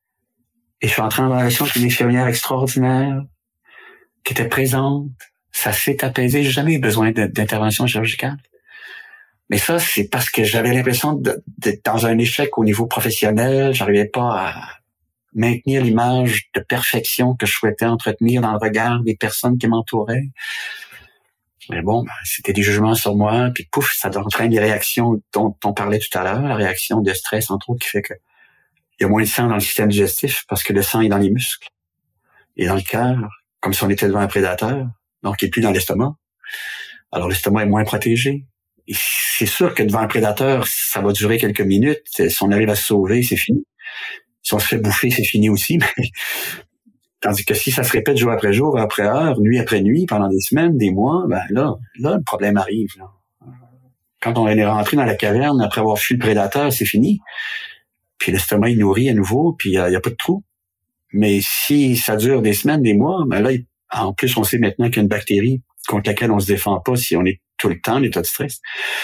Et je suis entré en relation avec une infirmière extraordinaire qui était présente. Ça s'est apaisé. J'ai jamais eu besoin d'intervention chirurgicale. Mais ça, c'est parce que j'avais l'impression d'être dans un échec au niveau professionnel. J'arrivais pas à maintenir l'image de perfection que je souhaitais entretenir dans le regard des personnes qui m'entouraient. Mais bon, ben, c'était des jugements sur moi, puis pouf, ça entraîne des réactions dont on parlait tout à l'heure, la réaction de stress, entre autres, qui fait que il y a moins de sang dans le système digestif parce que le sang est dans les muscles et dans le cœur, comme si on était devant un prédateur, donc il n'est plus dans l'estomac. Alors l'estomac est moins protégé. Et c'est sûr que devant un prédateur, ça va durer quelques minutes. Si on arrive à se sauver, c'est fini. Si on se fait bouffer, c'est fini aussi. Mais tandis que si ça se répète jour après jour, après heure, nuit après nuit, pendant des semaines, des mois, ben là, là le problème arrive. Là. Quand on est rentré dans la caverne après avoir fui le prédateur, c'est fini. Puis l'estomac est nourri à nouveau, puis il n'y a, a pas de trou. Mais si ça dure des semaines, des mois, ben là, en plus, on sait maintenant qu'il y a une bactérie contre laquelle on se défend pas si on est tout le temps en état de stress.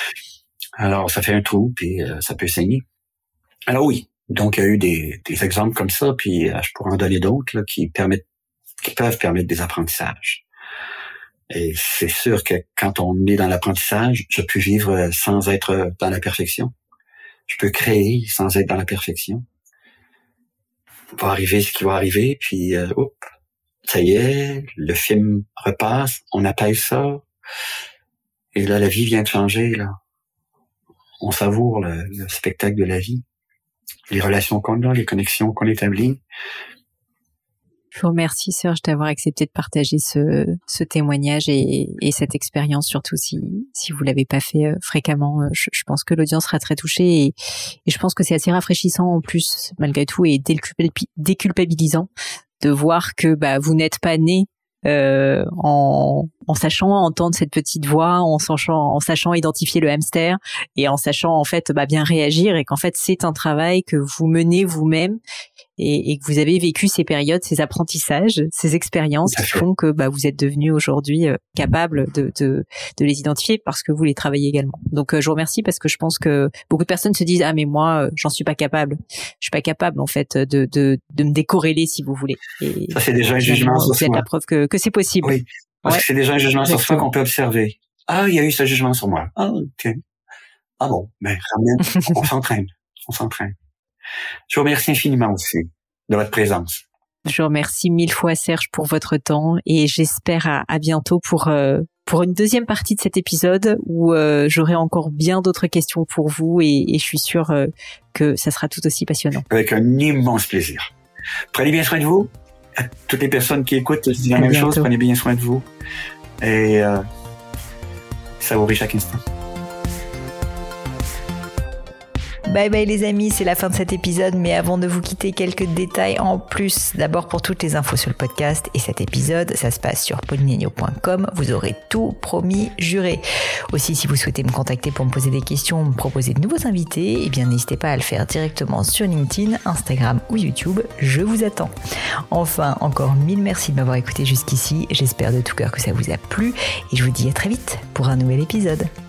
Alors, ça fait un trou, puis euh, ça peut saigner. Alors oui, donc il y a eu des, des exemples comme ça, puis euh, je pourrais en donner d'autres là, qui permettent, qui peuvent permettre des apprentissages. Et c'est sûr que quand on est dans l'apprentissage, je peux vivre sans être dans la perfection. Je peux créer sans être dans la perfection. Va arriver ce qui va arriver, puis euh, oups, ça y est, le film repasse, on apaise ça, et là, la vie vient de changer, là. On savoure le, le spectacle de la vie, les relations qu'on a, les connexions qu'on établit. Je vous remercie, Serge, d'avoir accepté de partager ce, ce témoignage et, et cette expérience, surtout si, si vous l'avez pas fait euh, fréquemment. Je, je pense que l'audience sera très touchée et, et je pense que c'est assez rafraîchissant en plus, malgré tout, et déculpabilisant de voir que bah, vous n'êtes pas né euh, en, en sachant entendre cette petite voix, en sachant, en sachant identifier le hamster et en sachant en fait bah, bien réagir, et qu'en fait c'est un travail que vous menez vous-même. Et, et que vous avez vécu ces périodes, ces apprentissages, ces expériences qui font que bah, vous êtes devenu aujourd'hui euh, capable de, de, de les identifier parce que vous les travaillez également. Donc euh, je vous remercie parce que je pense que beaucoup de personnes se disent ah mais moi euh, j'en suis pas capable, je suis pas capable en fait de de, de me décorréler si vous voulez. Et ça c'est déjà un jugement sur soi. C'est la preuve que que c'est possible. Oui, parce ouais. que c'est déjà un jugement Exactement. Sur soi qu'on peut observer. Ah il y a eu ce jugement sur moi. Ah ok. Ah bon, mais ramène, on s'entraîne, on s'entraîne. Je vous remercie infiniment aussi de votre présence. Je vous remercie mille fois, Serge, pour votre temps et j'espère à, à bientôt pour euh, pour une deuxième partie de cet épisode où euh, j'aurai encore bien d'autres questions pour vous et, et je suis sûre euh, que ça sera tout aussi passionnant. Avec un immense plaisir. Prenez bien soin de vous. À toutes les personnes qui écoutent, je dis la à même bientôt. Chose. Prenez bien soin de vous et euh, savourez chaque instant. Bye bye les amis, c'est la fin de cet épisode, mais avant de vous quitter, quelques détails en plus. D'abord, pour toutes les infos sur le podcast et cet épisode, ça se passe sur paulinegno point com. Vous aurez tout promis, juré. Aussi, si vous souhaitez me contacter pour me poser des questions, me proposer de nouveaux invités, eh bien n'hésitez pas à le faire directement sur LinkedIn, Instagram ou YouTube. Je vous attends. Enfin, encore mille merci de m'avoir écouté jusqu'ici. J'espère de tout cœur que ça vous a plu et je vous dis à très vite pour un nouvel épisode.